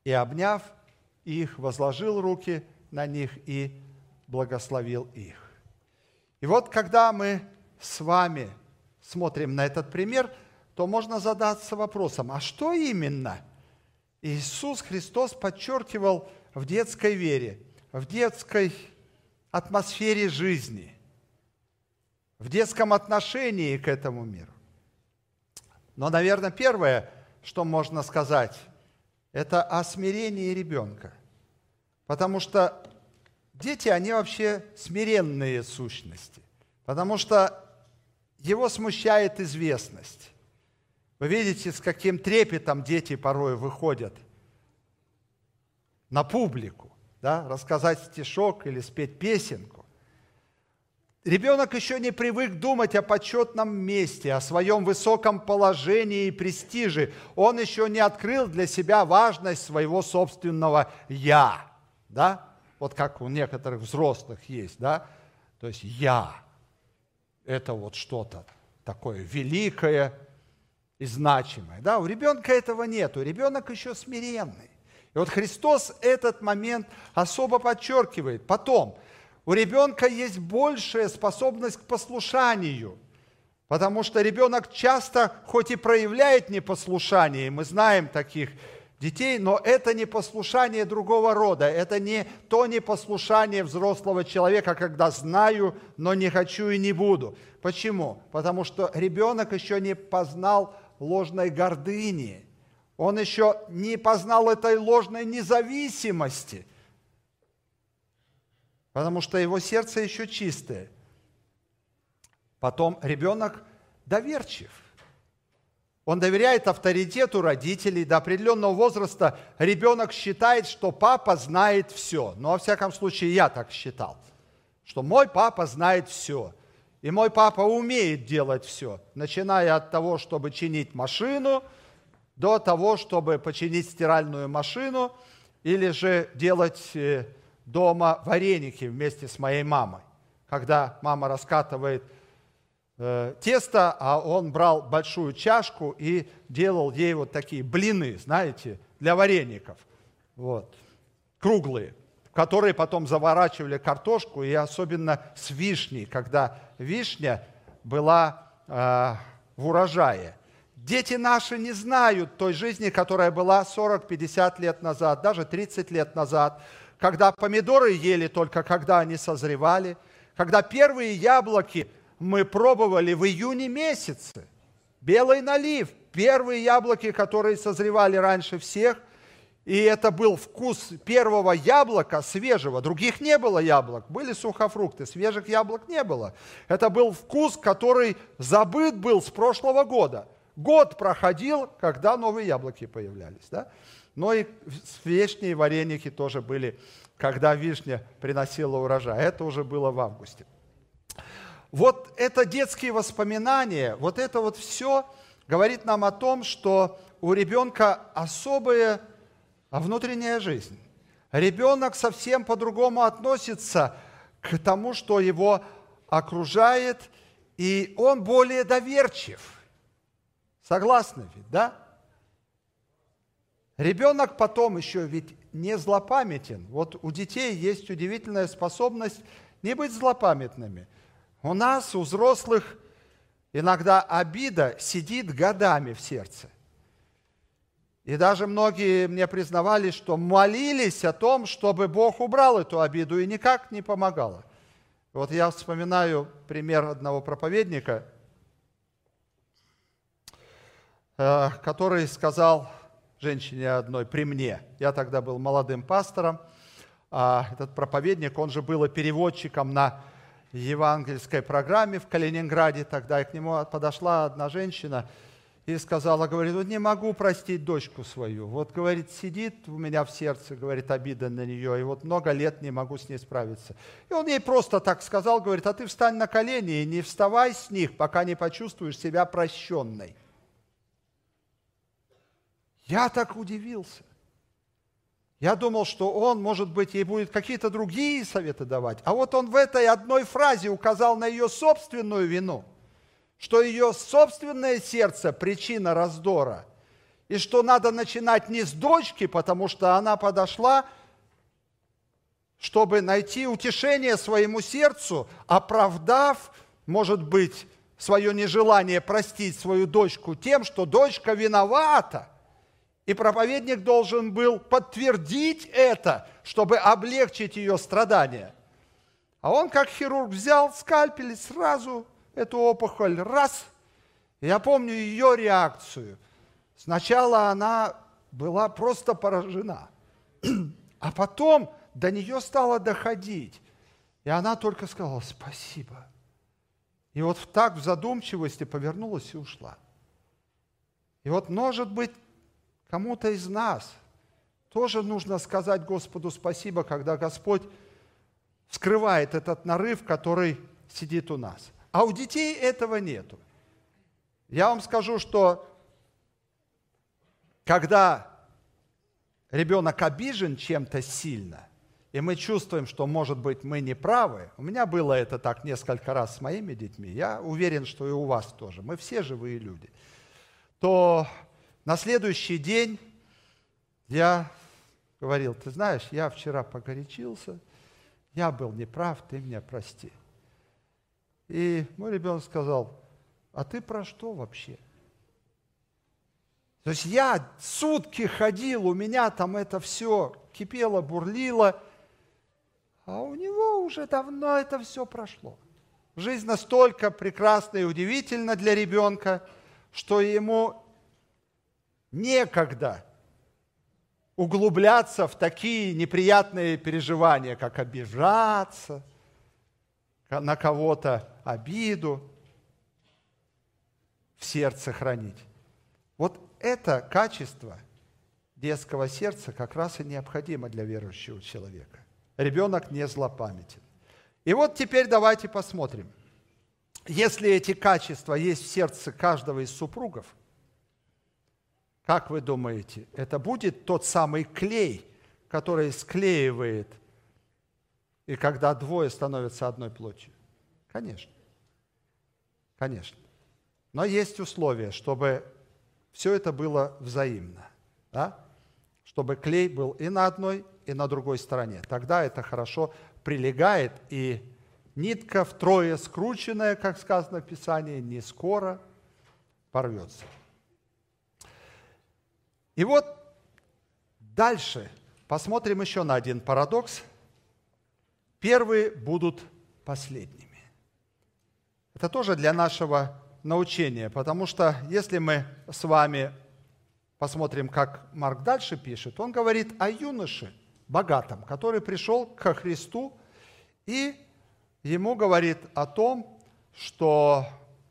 и, обняв их, возложил руки на них и благословил их. И вот когда мы с вами смотрим на этот пример, то можно задаться вопросом, а что именно Иисус Христос подчеркивал в детской вере, в детской атмосфере жизни, в детском отношении к этому миру? Но, наверное, первое, что можно сказать, это о смирении ребенка. Потому что дети, они вообще смиренные сущности. Потому что его смущает известность. Вы видите, с каким трепетом дети порой выходят на публику, да, рассказать стишок или спеть песенку. Ребенок еще не привык думать о почетном месте, о своем высоком положении и престиже. Он еще не открыл для себя важность своего собственного «я». Да? Вот как у некоторых взрослых есть. Да? То есть «я» – это вот что-то такое великое и значимое. Да? У ребенка этого нету, ребенок еще смиренный. И вот Христос этот момент особо подчеркивает. Потом, у ребенка есть большая способность к послушанию, потому что ребенок часто, хоть и проявляет непослушание, мы знаем таких детей, но это непослушание другого рода, это не то непослушание взрослого человека, когда знаю, но не хочу и не буду. Почему? Потому что ребенок еще не познал ложной гордыни, он еще не познал этой ложной независимости, потому что его сердце еще чистое. Потом ребенок доверчив. Он доверяет авторитету родителей. До определенного возраста ребенок считает, что папа знает все. Но, во всяком случае, я так считал, что мой папа знает все. И мой папа умеет делать все, начиная от того, чтобы чинить машину, до того, чтобы починить стиральную машину или же делать дома вареники вместе с моей мамой. Когда мама раскатывает э, тесто, а он брал большую чашку и делал ей вот такие блины, знаете, для вареников, вот, круглые, в которые потом заворачивали картошку, и особенно с вишней, когда вишня была э, в урожае. Дети наши не знают той жизни, которая была сорок-пятьдесят лет назад, даже тридцать лет назад, когда помидоры ели только когда они созревали, когда первые яблоки мы пробовали в июне месяце. Белый налив, первые яблоки, которые созревали раньше всех, и это был вкус первого яблока, свежего. Других не было яблок, были сухофрукты, свежих яблок не было. Это был вкус, который забыт был с прошлого года. Год проходил, когда новые яблоки появлялись, да? Но и вишни и вареники тоже были, когда вишня приносила урожай. Это уже было в августе. Вот это детские воспоминания, вот это вот все говорит нам о том, что у ребенка особая внутренняя жизнь. Ребенок совсем по-другому относится к тому, что его окружает, и он более доверчив. Согласны ведь, да? Ребенок потом еще ведь не злопамятен. Вот у детей есть удивительная способность не быть злопамятными. У нас, у взрослых, иногда обида сидит годами в сердце. И даже многие мне признавались, что молились о том, чтобы Бог убрал эту обиду, и никак не помогало. Вот я вспоминаю пример одного проповедника, который сказал женщине одной при мне. Я тогда был молодым пастором, а этот проповедник, он же был и переводчиком на евангельской программе в Калининграде. Тогда и к нему подошла одна женщина и сказала, говорит, вот не могу простить дочку свою. Вот, говорит, сидит у меня в сердце, говорит, обида на нее, и вот много лет не могу с ней справиться. И он ей просто так сказал, говорит, а ты встань на колени и не вставай с них, пока не почувствуешь себя прощенной. Я так удивился. Я думал, что он, может быть, ей будет какие-то другие советы давать. А вот он в этой одной фразе указал на ее собственную вину, что ее собственное сердце – причина раздора. И и что надо начинать не с дочки, потому что она подошла, чтобы найти утешение своему сердцу, оправдав, может быть, свое нежелание простить свою дочку тем, что дочка виновата. И проповедник должен был подтвердить это, чтобы облегчить ее страдания. А он, как хирург, взял скальпель и сразу эту опухоль раз. Я помню ее реакцию. Сначала она была просто поражена, а потом до нее стало доходить. И она только сказала «спасибо». И вот так в задумчивости повернулась и ушла. И вот, может быть, кому-то из нас тоже нужно сказать Господу спасибо, когда Господь вскрывает этот нарыв, который сидит у нас. А у детей этого нету. Я вам скажу, что когда ребенок обижен чем-то сильно, и мы чувствуем, что, может быть, мы не правы, у меня было это так несколько раз с моими детьми, я уверен, что и у вас тоже, мы все живые люди, то на следующий день я говорил: ты знаешь, я вчера погорячился, я был неправ, ты меня прости. И мой ребенок сказал: а ты про что вообще? То есть я сутки ходил, у меня там это все кипело, бурлило, а у него уже давно это все прошло. Жизнь настолько прекрасна и удивительна для ребенка, что ему некогда углубляться в такие неприятные переживания, как обижаться, на кого-то обиду в сердце хранить. Вот это качество детского сердца как раз и необходимо для верующего человека. Ребенок не злопамятен. И вот теперь давайте посмотрим. Если эти качества есть в сердце каждого из супругов, как вы думаете, это будет тот самый клей, который склеивает, и когда двое становятся одной плотью? Конечно. Конечно. Но есть условия, чтобы все это было взаимно. Да? Чтобы клей был и на одной, и на другой стороне. Тогда это хорошо прилегает, и нитка втрое скрученная, как сказано в Писании, не скоро порвется. И вот дальше посмотрим еще на один парадокс. Первые будут последними. Это тоже для нашего научения, потому что если мы с вами посмотрим, как Марк дальше пишет, он говорит о юноше богатом, который пришел ко Христу, и ему говорит о том, что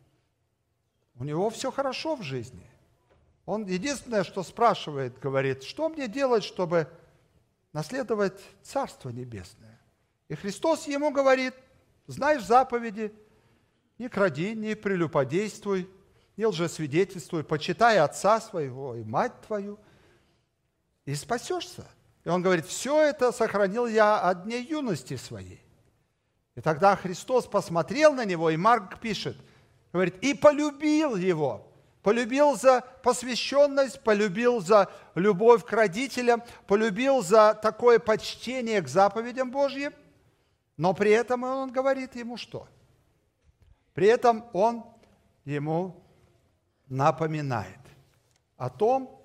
у него все хорошо в жизни. Он единственное, что спрашивает, говорит: что мне делать, чтобы наследовать Царство Небесное? И Христос ему говорит: знаешь заповеди, не кради, не прелюбодействуй, не лжесвидетельствуй, почитай отца своего и мать твою, и спасешься. И он говорит: все это сохранил я от дней юности своей. И тогда Христос посмотрел на него, и Марк пишет, говорит: и полюбил его. Полюбил за посвященность, полюбил за любовь к родителям, полюбил за такое почтение к заповедям Божьим. Но при этом он говорит ему что? При этом он ему напоминает о том,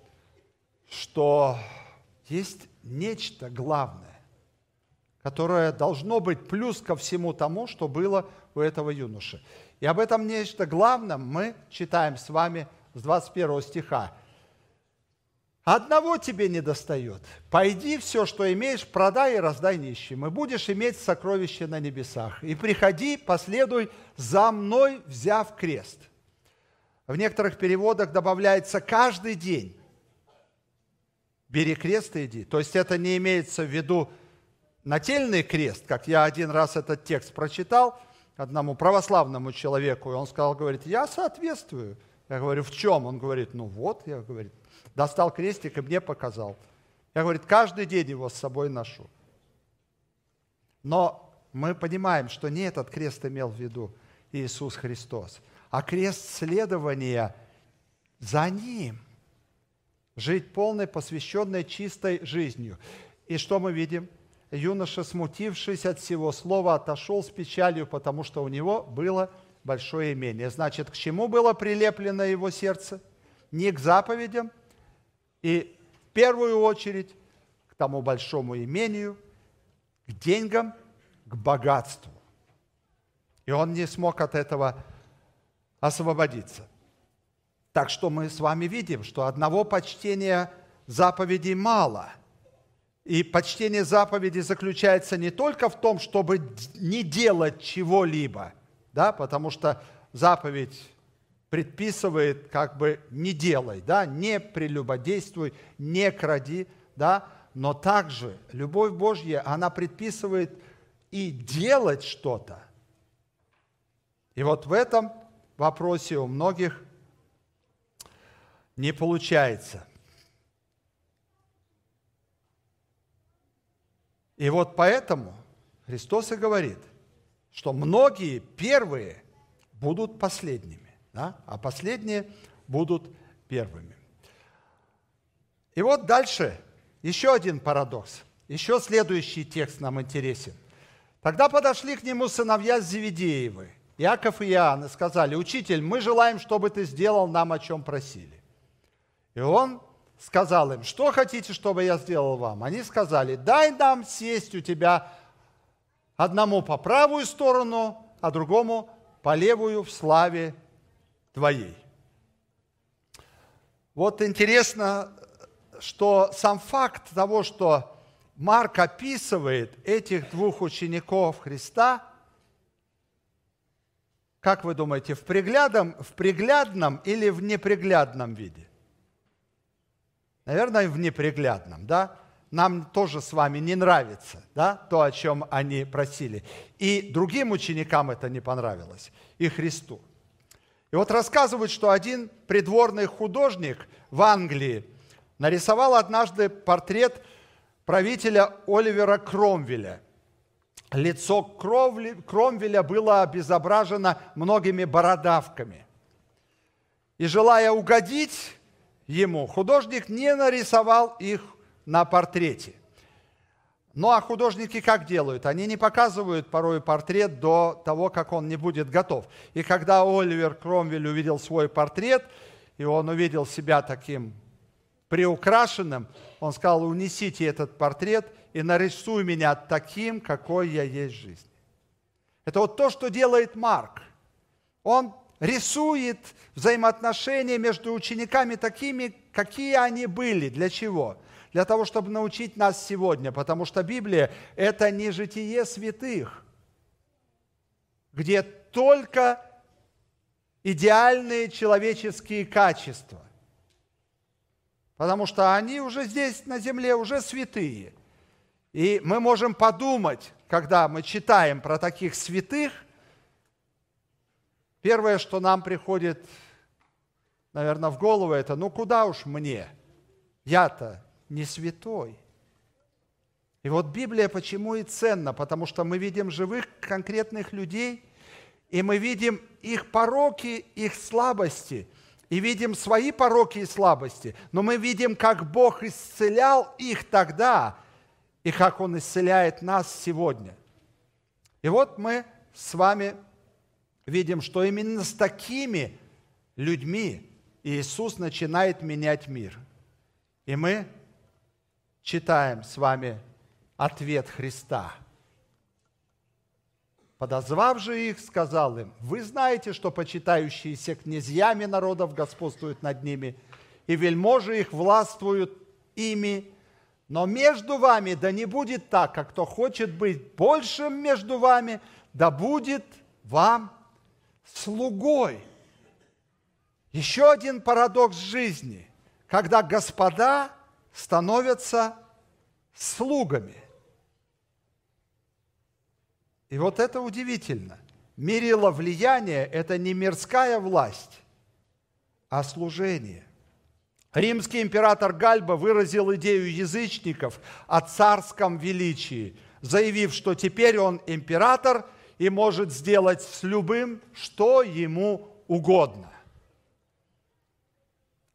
что есть нечто главное, которое должно быть плюс ко всему тому, что было у этого юноши. И об этом нечто главном мы читаем с вами с двадцать первого стиха. «Одного тебе недостает. Пойди, все, что имеешь, продай и раздай нищим, и будешь иметь сокровища на небесах. И приходи, последуй за мной, взяв крест». В некоторых переводах добавляется «каждый день». Бери крест и иди. То есть это не имеется в виду нательный крест, как я один раз этот текст прочитал одному православному человеку, и он сказал, говорит: я соответствую. Я говорю: в чем? Он говорит: ну вот, я, говорит, достал крестик и мне показал. Я, говорит, каждый день его с собой ношу. Но мы понимаем, что не этот крест имел в виду Иисус Христос, а крест следования за Ним. жить полной, посвященной, чистой жизнью. И что мы видим? Юноша, смутившись от всего слова, отошел с печалью, потому что у него было большое имение. Значит, к чему было прилеплено его сердце? Не к заповедям, и в первую очередь к тому большому имению, к деньгам, к богатству. И он не смог от этого освободиться. Так что мы с вами видим, что одного почтения заповедей мало. И почтение заповедей заключается не только в том, чтобы не делать чего-либо, да, потому что заповедь предписывает как бы не делай, да, не прелюбодействуй, не кради, да, но также любовь Божья, она предписывает и делать что-то. И вот в этом вопросе у многих не получается. И вот поэтому Христос и говорит, что многие первые будут последними, да? А последние будут первыми. И вот дальше еще один парадокс. Еще следующий текст нам интересен. Тогда подошли к нему сыновья Зеведеевы, Иаков и Иоанн, и сказали: «Учитель, мы желаем, чтобы ты сделал нам, о чем просили». И он сказал им: «Что хотите, чтобы я сделал вам?» Они сказали: «Дай нам сесть у тебя одному по правую сторону, а другому по левую в славе твоей». Вот интересно, что сам факт того, что Марк описывает этих двух учеников Христа, как вы думаете, в приглядном, в приглядном или в неприглядном виде? Наверное, в неприглядном, да? Нам тоже с вами не нравится, да, то, о чем они просили. И другим ученикам это не понравилось, и Христу. И вот рассказывают, что один придворный художник в Англии нарисовал однажды портрет правителя Оливера Кромвеля. Лицо Кромвеля было обезображено многими бородавками. И желая угодить ему, художник не нарисовал их на портрете. Ну а художники как делают? Они не показывают порой портрет до того, как он не будет готов. И когда Оливер Кромвель увидел свой портрет, и он увидел себя таким приукрашенным, он сказал: «Унесите этот портрет и нарисуй меня таким, какой я есть в жизни». Это вот то, что делает Марк. Он рисует взаимоотношения между учениками такими, какие они были. Для чего? Для того, чтобы научить нас сегодня, потому что Библия – это не житие святых, где только идеальные человеческие качества, потому что они уже здесь, на земле, уже святые. И мы можем подумать, когда мы читаем про таких святых, первое, что нам приходит, наверное, в голову, это: ну куда уж мне? Я-то не святой. И вот Библия почему и ценна? Потому что мы видим живых конкретных людей, и мы видим их пороки, их слабости, и видим свои пороки и слабости, но мы видим, как Бог исцелял их тогда, и как Он исцеляет нас сегодня. И вот мы с вами видим, что именно с такими людьми Иисус начинает менять мир. И мы читаем с вами ответ Христа. «Подозвав же их, сказал им: вы знаете, что почитающиеся князьями народов господствуют над ними, и вельможи их властвуют ими. Но между вами да не будет так, как кто хочет быть большим между вами, да будет вам слугой». Еще один парадокс жизни, когда господа становятся слугами. И вот это удивительно. Мерило влияния – это не мирская власть, а служение. Римский император Гальба выразил идею язычников о царском величии, заявив, что теперь он император и может сделать с любым, что ему угодно.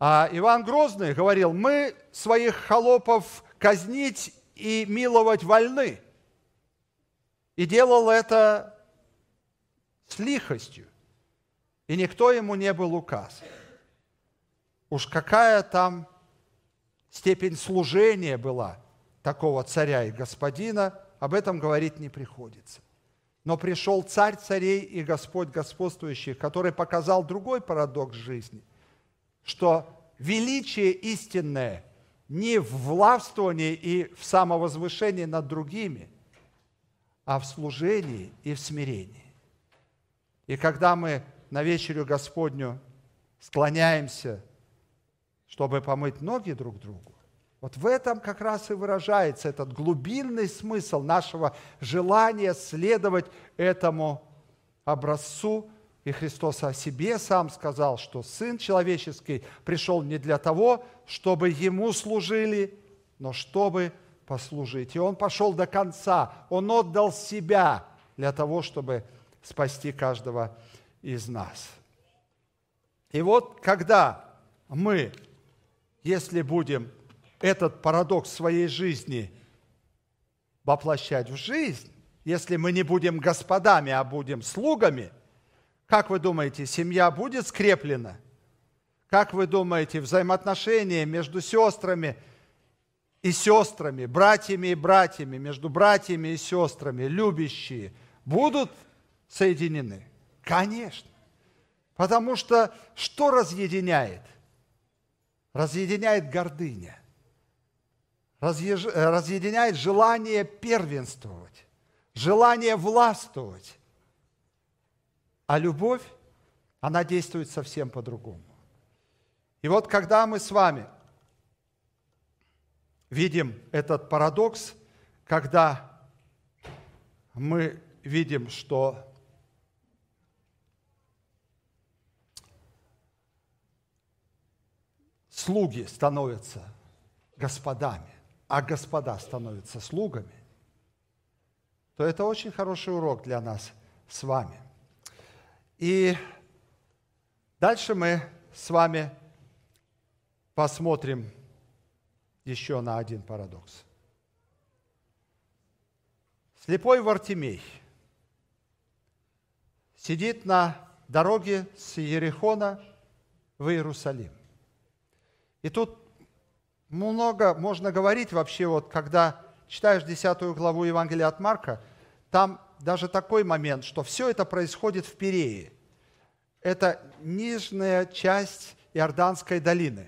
А Иван Грозный говорил: мы своих холопов казнить и миловать вольны. И делал это с лихостью. И никто ему не был указ. Уж какая там степень служения была такого царя и господина, об этом говорить не приходится. Но пришел царь царей и Господь господствующий, который показал другой парадокс жизни, что величие истинное не в властвовании и в самовозвышении над другими, а в служении и в смирении. И когда мы на вечерю Господню склоняемся, чтобы помыть ноги друг другу, вот в этом как раз и выражается этот глубинный смысл нашего желания следовать этому образцу. И Христос о себе сам сказал, что Сын Человеческий пришел не для того, чтобы Ему служили, но чтобы послужить. И Он пошел до конца, Он отдал Себя для того, чтобы спасти каждого из нас. И вот когда мы, если будем этот парадокс своей жизни воплощать в жизнь, если мы не будем господами, а будем слугами, как вы думаете, семья будет скреплена? Как вы думаете, взаимоотношения между сестрами и сестрами, братьями и братьями, между братьями и сестрами, любящие, будут соединены? Конечно. Потому что что разъединяет? Разъединяет гордыня. Разъединяет желание первенствовать, желание властвовать. А любовь, она действует совсем по-другому. И вот когда мы с вами видим этот парадокс, когда мы видим, что слуги становятся господами, а господа становятся слугами, то это очень хороший урок для нас с вами. И дальше мы с вами посмотрим еще на один парадокс. Слепой Вартимей сидит на дороге с Иерихона в Иерусалим. И тут много можно говорить вообще, вот когда читаешь десятую главу Евангелия от Марка, там даже такой момент, что все это происходит в Пирее. Это нижняя часть Иорданской долины.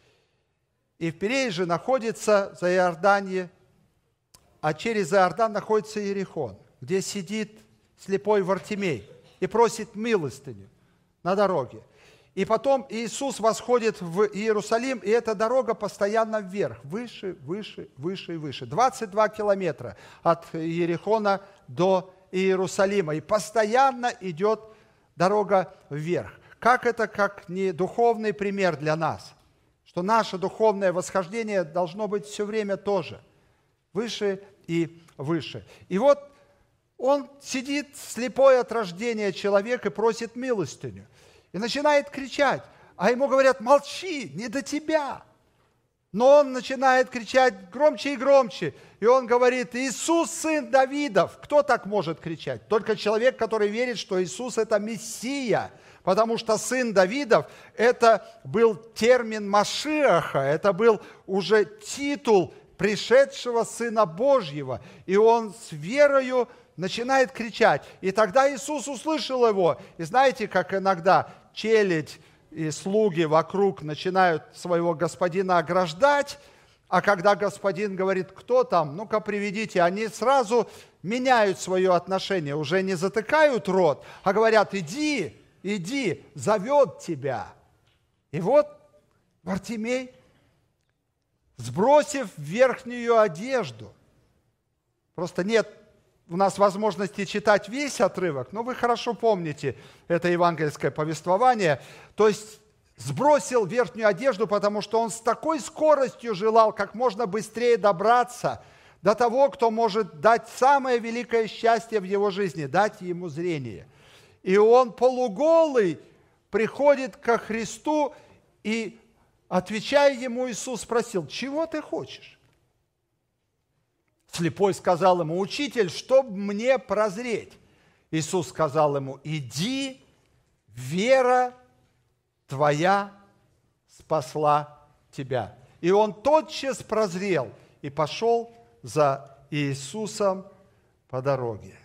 И в Пирее же находится за Иорданье, а через Иордан находится Иерихон, где сидит слепой Вартимей и просит милостыню на дороге. И потом Иисус восходит в Иерусалим, и эта дорога постоянно вверх, выше, выше, выше и выше. двадцать два километра от Иерихона до Иерусалима. И постоянно идет дорога вверх. Как это, как не духовный пример для нас? Что наше духовное восхождение должно быть все время тоже выше и выше. И вот он сидит, слепой от рождения человек, и просит милостыню. И начинает кричать, а ему говорят: молчи, не до тебя. Но он начинает кричать громче и громче. И он говорит: Иисус, сын Давидов. Кто так может кричать? Только человек, который верит, что Иисус – это Мессия. Потому что сын Давидов – это был термин Машиаха, это был уже титул пришедшего Сына Божьего. И он с верою начинает кричать. И тогда Иисус услышал его. И знаете, как иногда челядь и слуги вокруг начинают своего господина ограждать, а когда господин говорит: кто там, ну-ка приведите, они сразу меняют свое отношение, уже не затыкают рот, а говорят: иди, иди, зовет тебя. И вот Вартимей, сбросив верхнюю одежду, просто нет у нас возможности читать весь отрывок, но вы хорошо помните это евангельское повествование. То есть сбросил верхнюю одежду, потому что он с такой скоростью желал как можно быстрее добраться до того, кто может дать самое великое счастье в его жизни, дать ему зрение. И он полуголый приходит ко Христу и отвечая ему, Иисус спросил: чего ты хочешь? Слепой сказал ему: учитель, чтоб мне прозреть. Иисус сказал ему: иди, вера твоя спасла тебя. И он тотчас прозрел и пошел за Иисусом по дороге.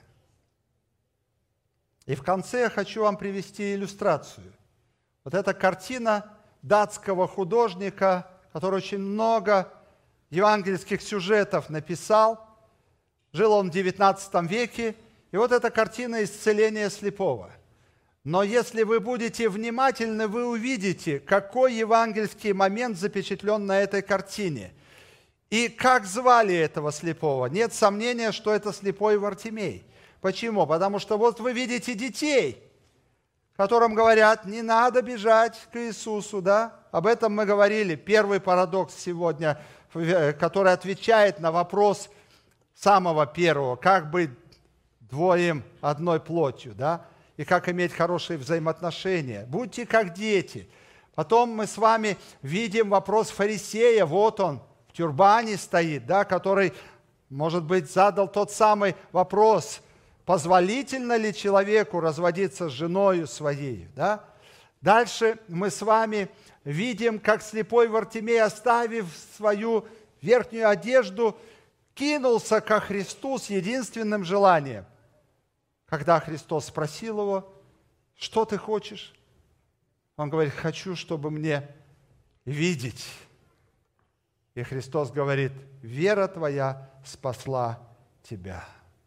И в конце я хочу вам привести иллюстрацию. Вот эта картина датского художника, который очень много евангельских сюжетов написал. Жил он в девятнадцатом веке. И вот эта картина исцеления слепого. Но если вы будете внимательны, вы увидите, какой евангельский момент запечатлен на этой картине. И как звали этого слепого? Нет сомнения, что это слепой Вартимей. Почему? Потому что вот вы видите детей, которым говорят: не надо бежать к Иисусу, да? Об этом мы говорили. Первый парадокс сегодня, который отвечает на вопрос самого первого: как быть двоим одной плотью, да? И как иметь хорошие взаимоотношения. Будьте как дети. Потом мы с вами видим вопрос фарисея. Вот он в тюрбане стоит, да, который, может быть, задал тот самый вопрос: позволительно ли человеку разводиться с женою своей, да? Дальше мы с вами видим, как слепой Вартимей, оставив свою верхнюю одежду, кинулся ко Христу с единственным желанием. Когда Христос спросил его: что ты хочешь? Он говорит: хочу, чтобы мне видеть. И Христос говорит: вера твоя спасла тебя.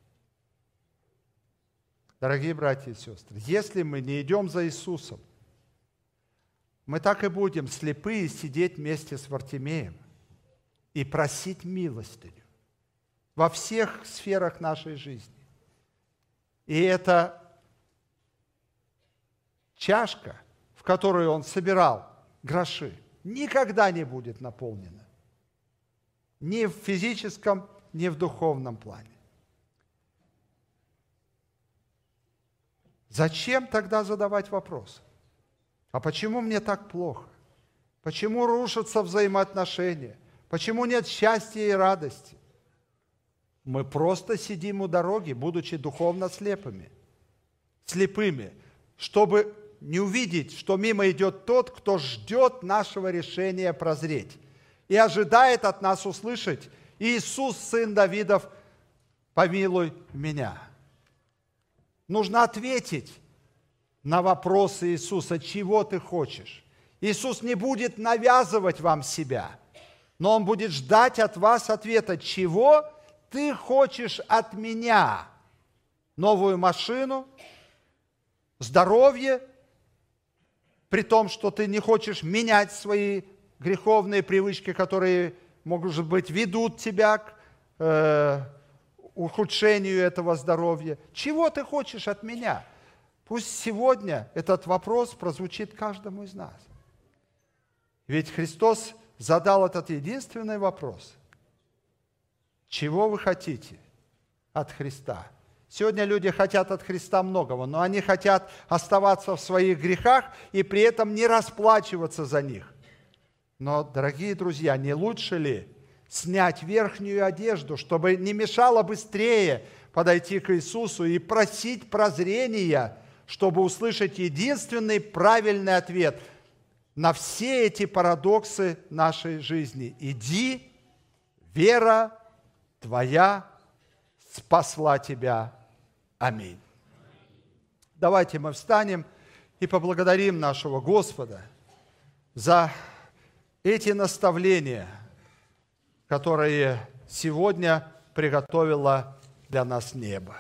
Дорогие братья и сестры, если мы не идем за Иисусом, мы так и будем слепые сидеть вместе с Вартимеем и просить милостыню во всех сферах нашей жизни. И эта чашка, в которую он собирал гроши, никогда не будет наполнена. Ни в физическом, ни в духовном плане. Зачем тогда задавать вопрос? А почему мне так плохо? Почему рушатся взаимоотношения? Почему нет счастья и радости? Мы просто сидим у дороги, будучи духовно слепыми, слепыми, чтобы не увидеть, что мимо идет тот, кто ждет нашего решения прозреть и ожидает от нас услышать: Иисус, сын Давидов, помилуй меня. Нужно ответить на вопросы Иисуса: чего ты хочешь? Иисус не будет навязывать вам себя, но Он будет ждать от вас ответа: чего ты хочешь от меня? Новую машину, здоровье, при том, что ты не хочешь менять свои греховные привычки, которые, может быть, ведут тебя к э, ухудшению этого здоровья. Чего ты хочешь от меня? Пусть сегодня этот вопрос прозвучит каждому из нас. Ведь Христос задал этот единственный вопрос: чего вы хотите от Христа? Сегодня люди хотят от Христа многого, но они хотят оставаться в своих грехах и при этом не расплачиваться за них. Но, дорогие друзья, не лучше ли снять верхнюю одежду, чтобы не мешало быстрее подойти к Иисусу и просить прозрения, чтобы услышать единственный правильный ответ на все эти парадоксы нашей жизни? Иди, вера твоя спасла тебя. Аминь. Давайте мы встанем и поблагодарим нашего Господа за эти наставления, которые сегодня приготовило для нас небо.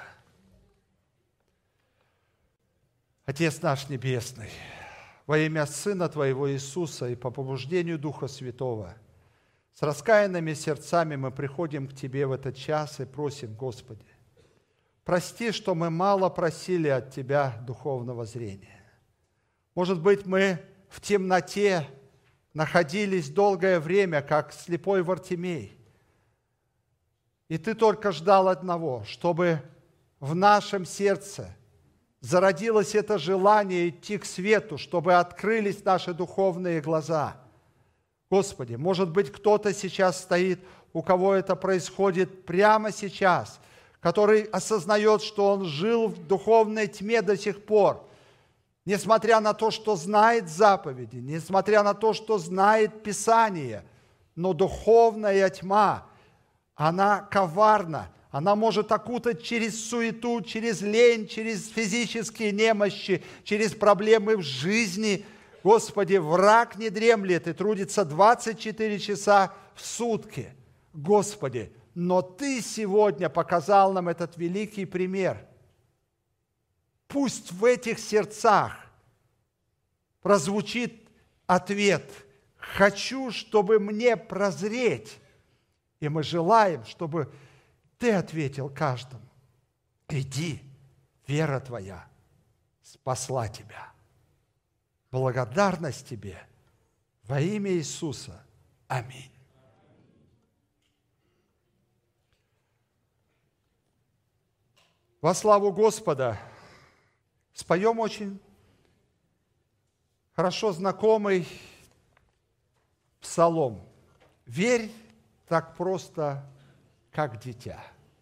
Отец наш Небесный, во имя Сына Твоего Иисуса и по побуждению Духа Святого, с раскаянными сердцами мы приходим к Тебе в этот час и просим: Господи, прости, что мы мало просили от Тебя духовного зрения. Может быть, мы в темноте находились долгое время, как слепой Вартимей. И Ты только ждал одного, чтобы в нашем сердце зародилось это желание идти к свету, чтобы открылись наши духовные глаза. Господи, может быть, кто-то сейчас стоит, у кого это происходит прямо сейчас, который осознает, что он жил в духовной тьме до сих пор, несмотря на то, что знает заповеди, несмотря на то, что знает Писание, но духовная тьма, она коварна, она может окутать через суету, через лень, через физические немощи, через проблемы в жизни. Господи, враг не дремлет и трудится двадцать четыре часа в сутки. Господи, но Ты сегодня показал нам этот великий пример. Пусть в этих сердцах прозвучит ответ: «Хочу, чтобы мне прозреть». И мы желаем, чтобы Ты ответил каждому: «Иди, вера твоя спасла тебя». Благодарность Тебе во имя Иисуса. Аминь. Во славу Господа споем очень хорошо знакомый псалом. «Верь так просто, как дитя».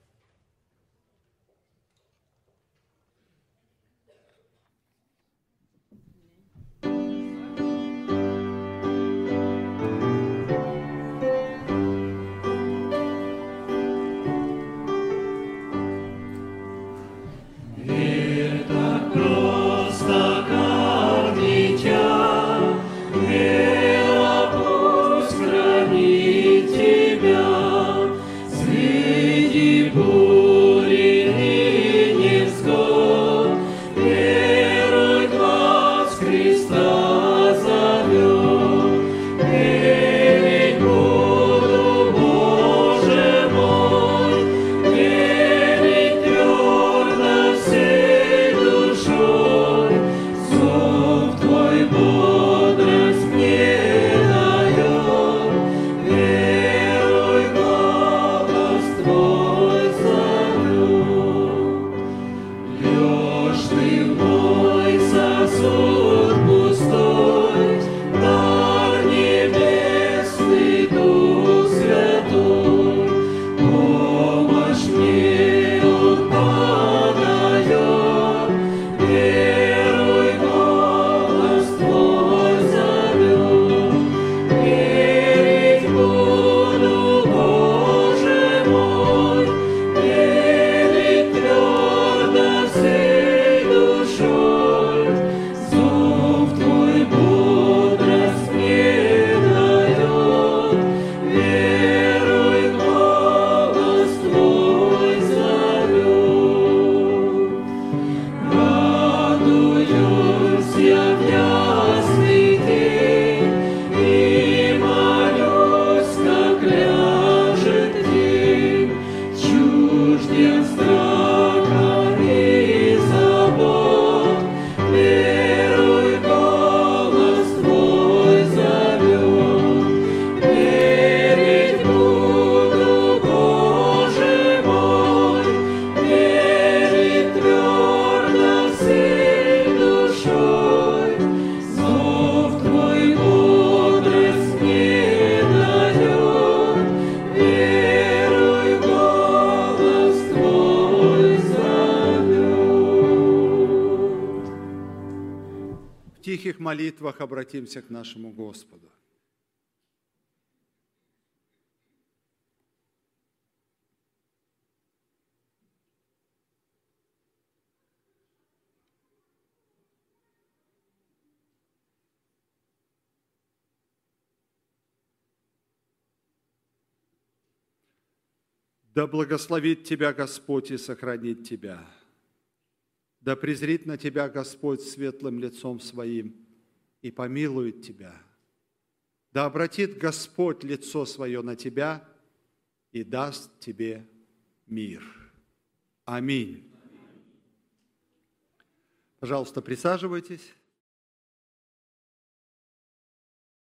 молитвах обратимся к нашему Господу. Да благословит тебя Господь и сохранит тебя. Да презрит на тебя Господь светлым лицом своим и помилует тебя. Да обратит Господь лицо свое на тебя и даст тебе мир. Аминь. Пожалуйста, присаживайтесь.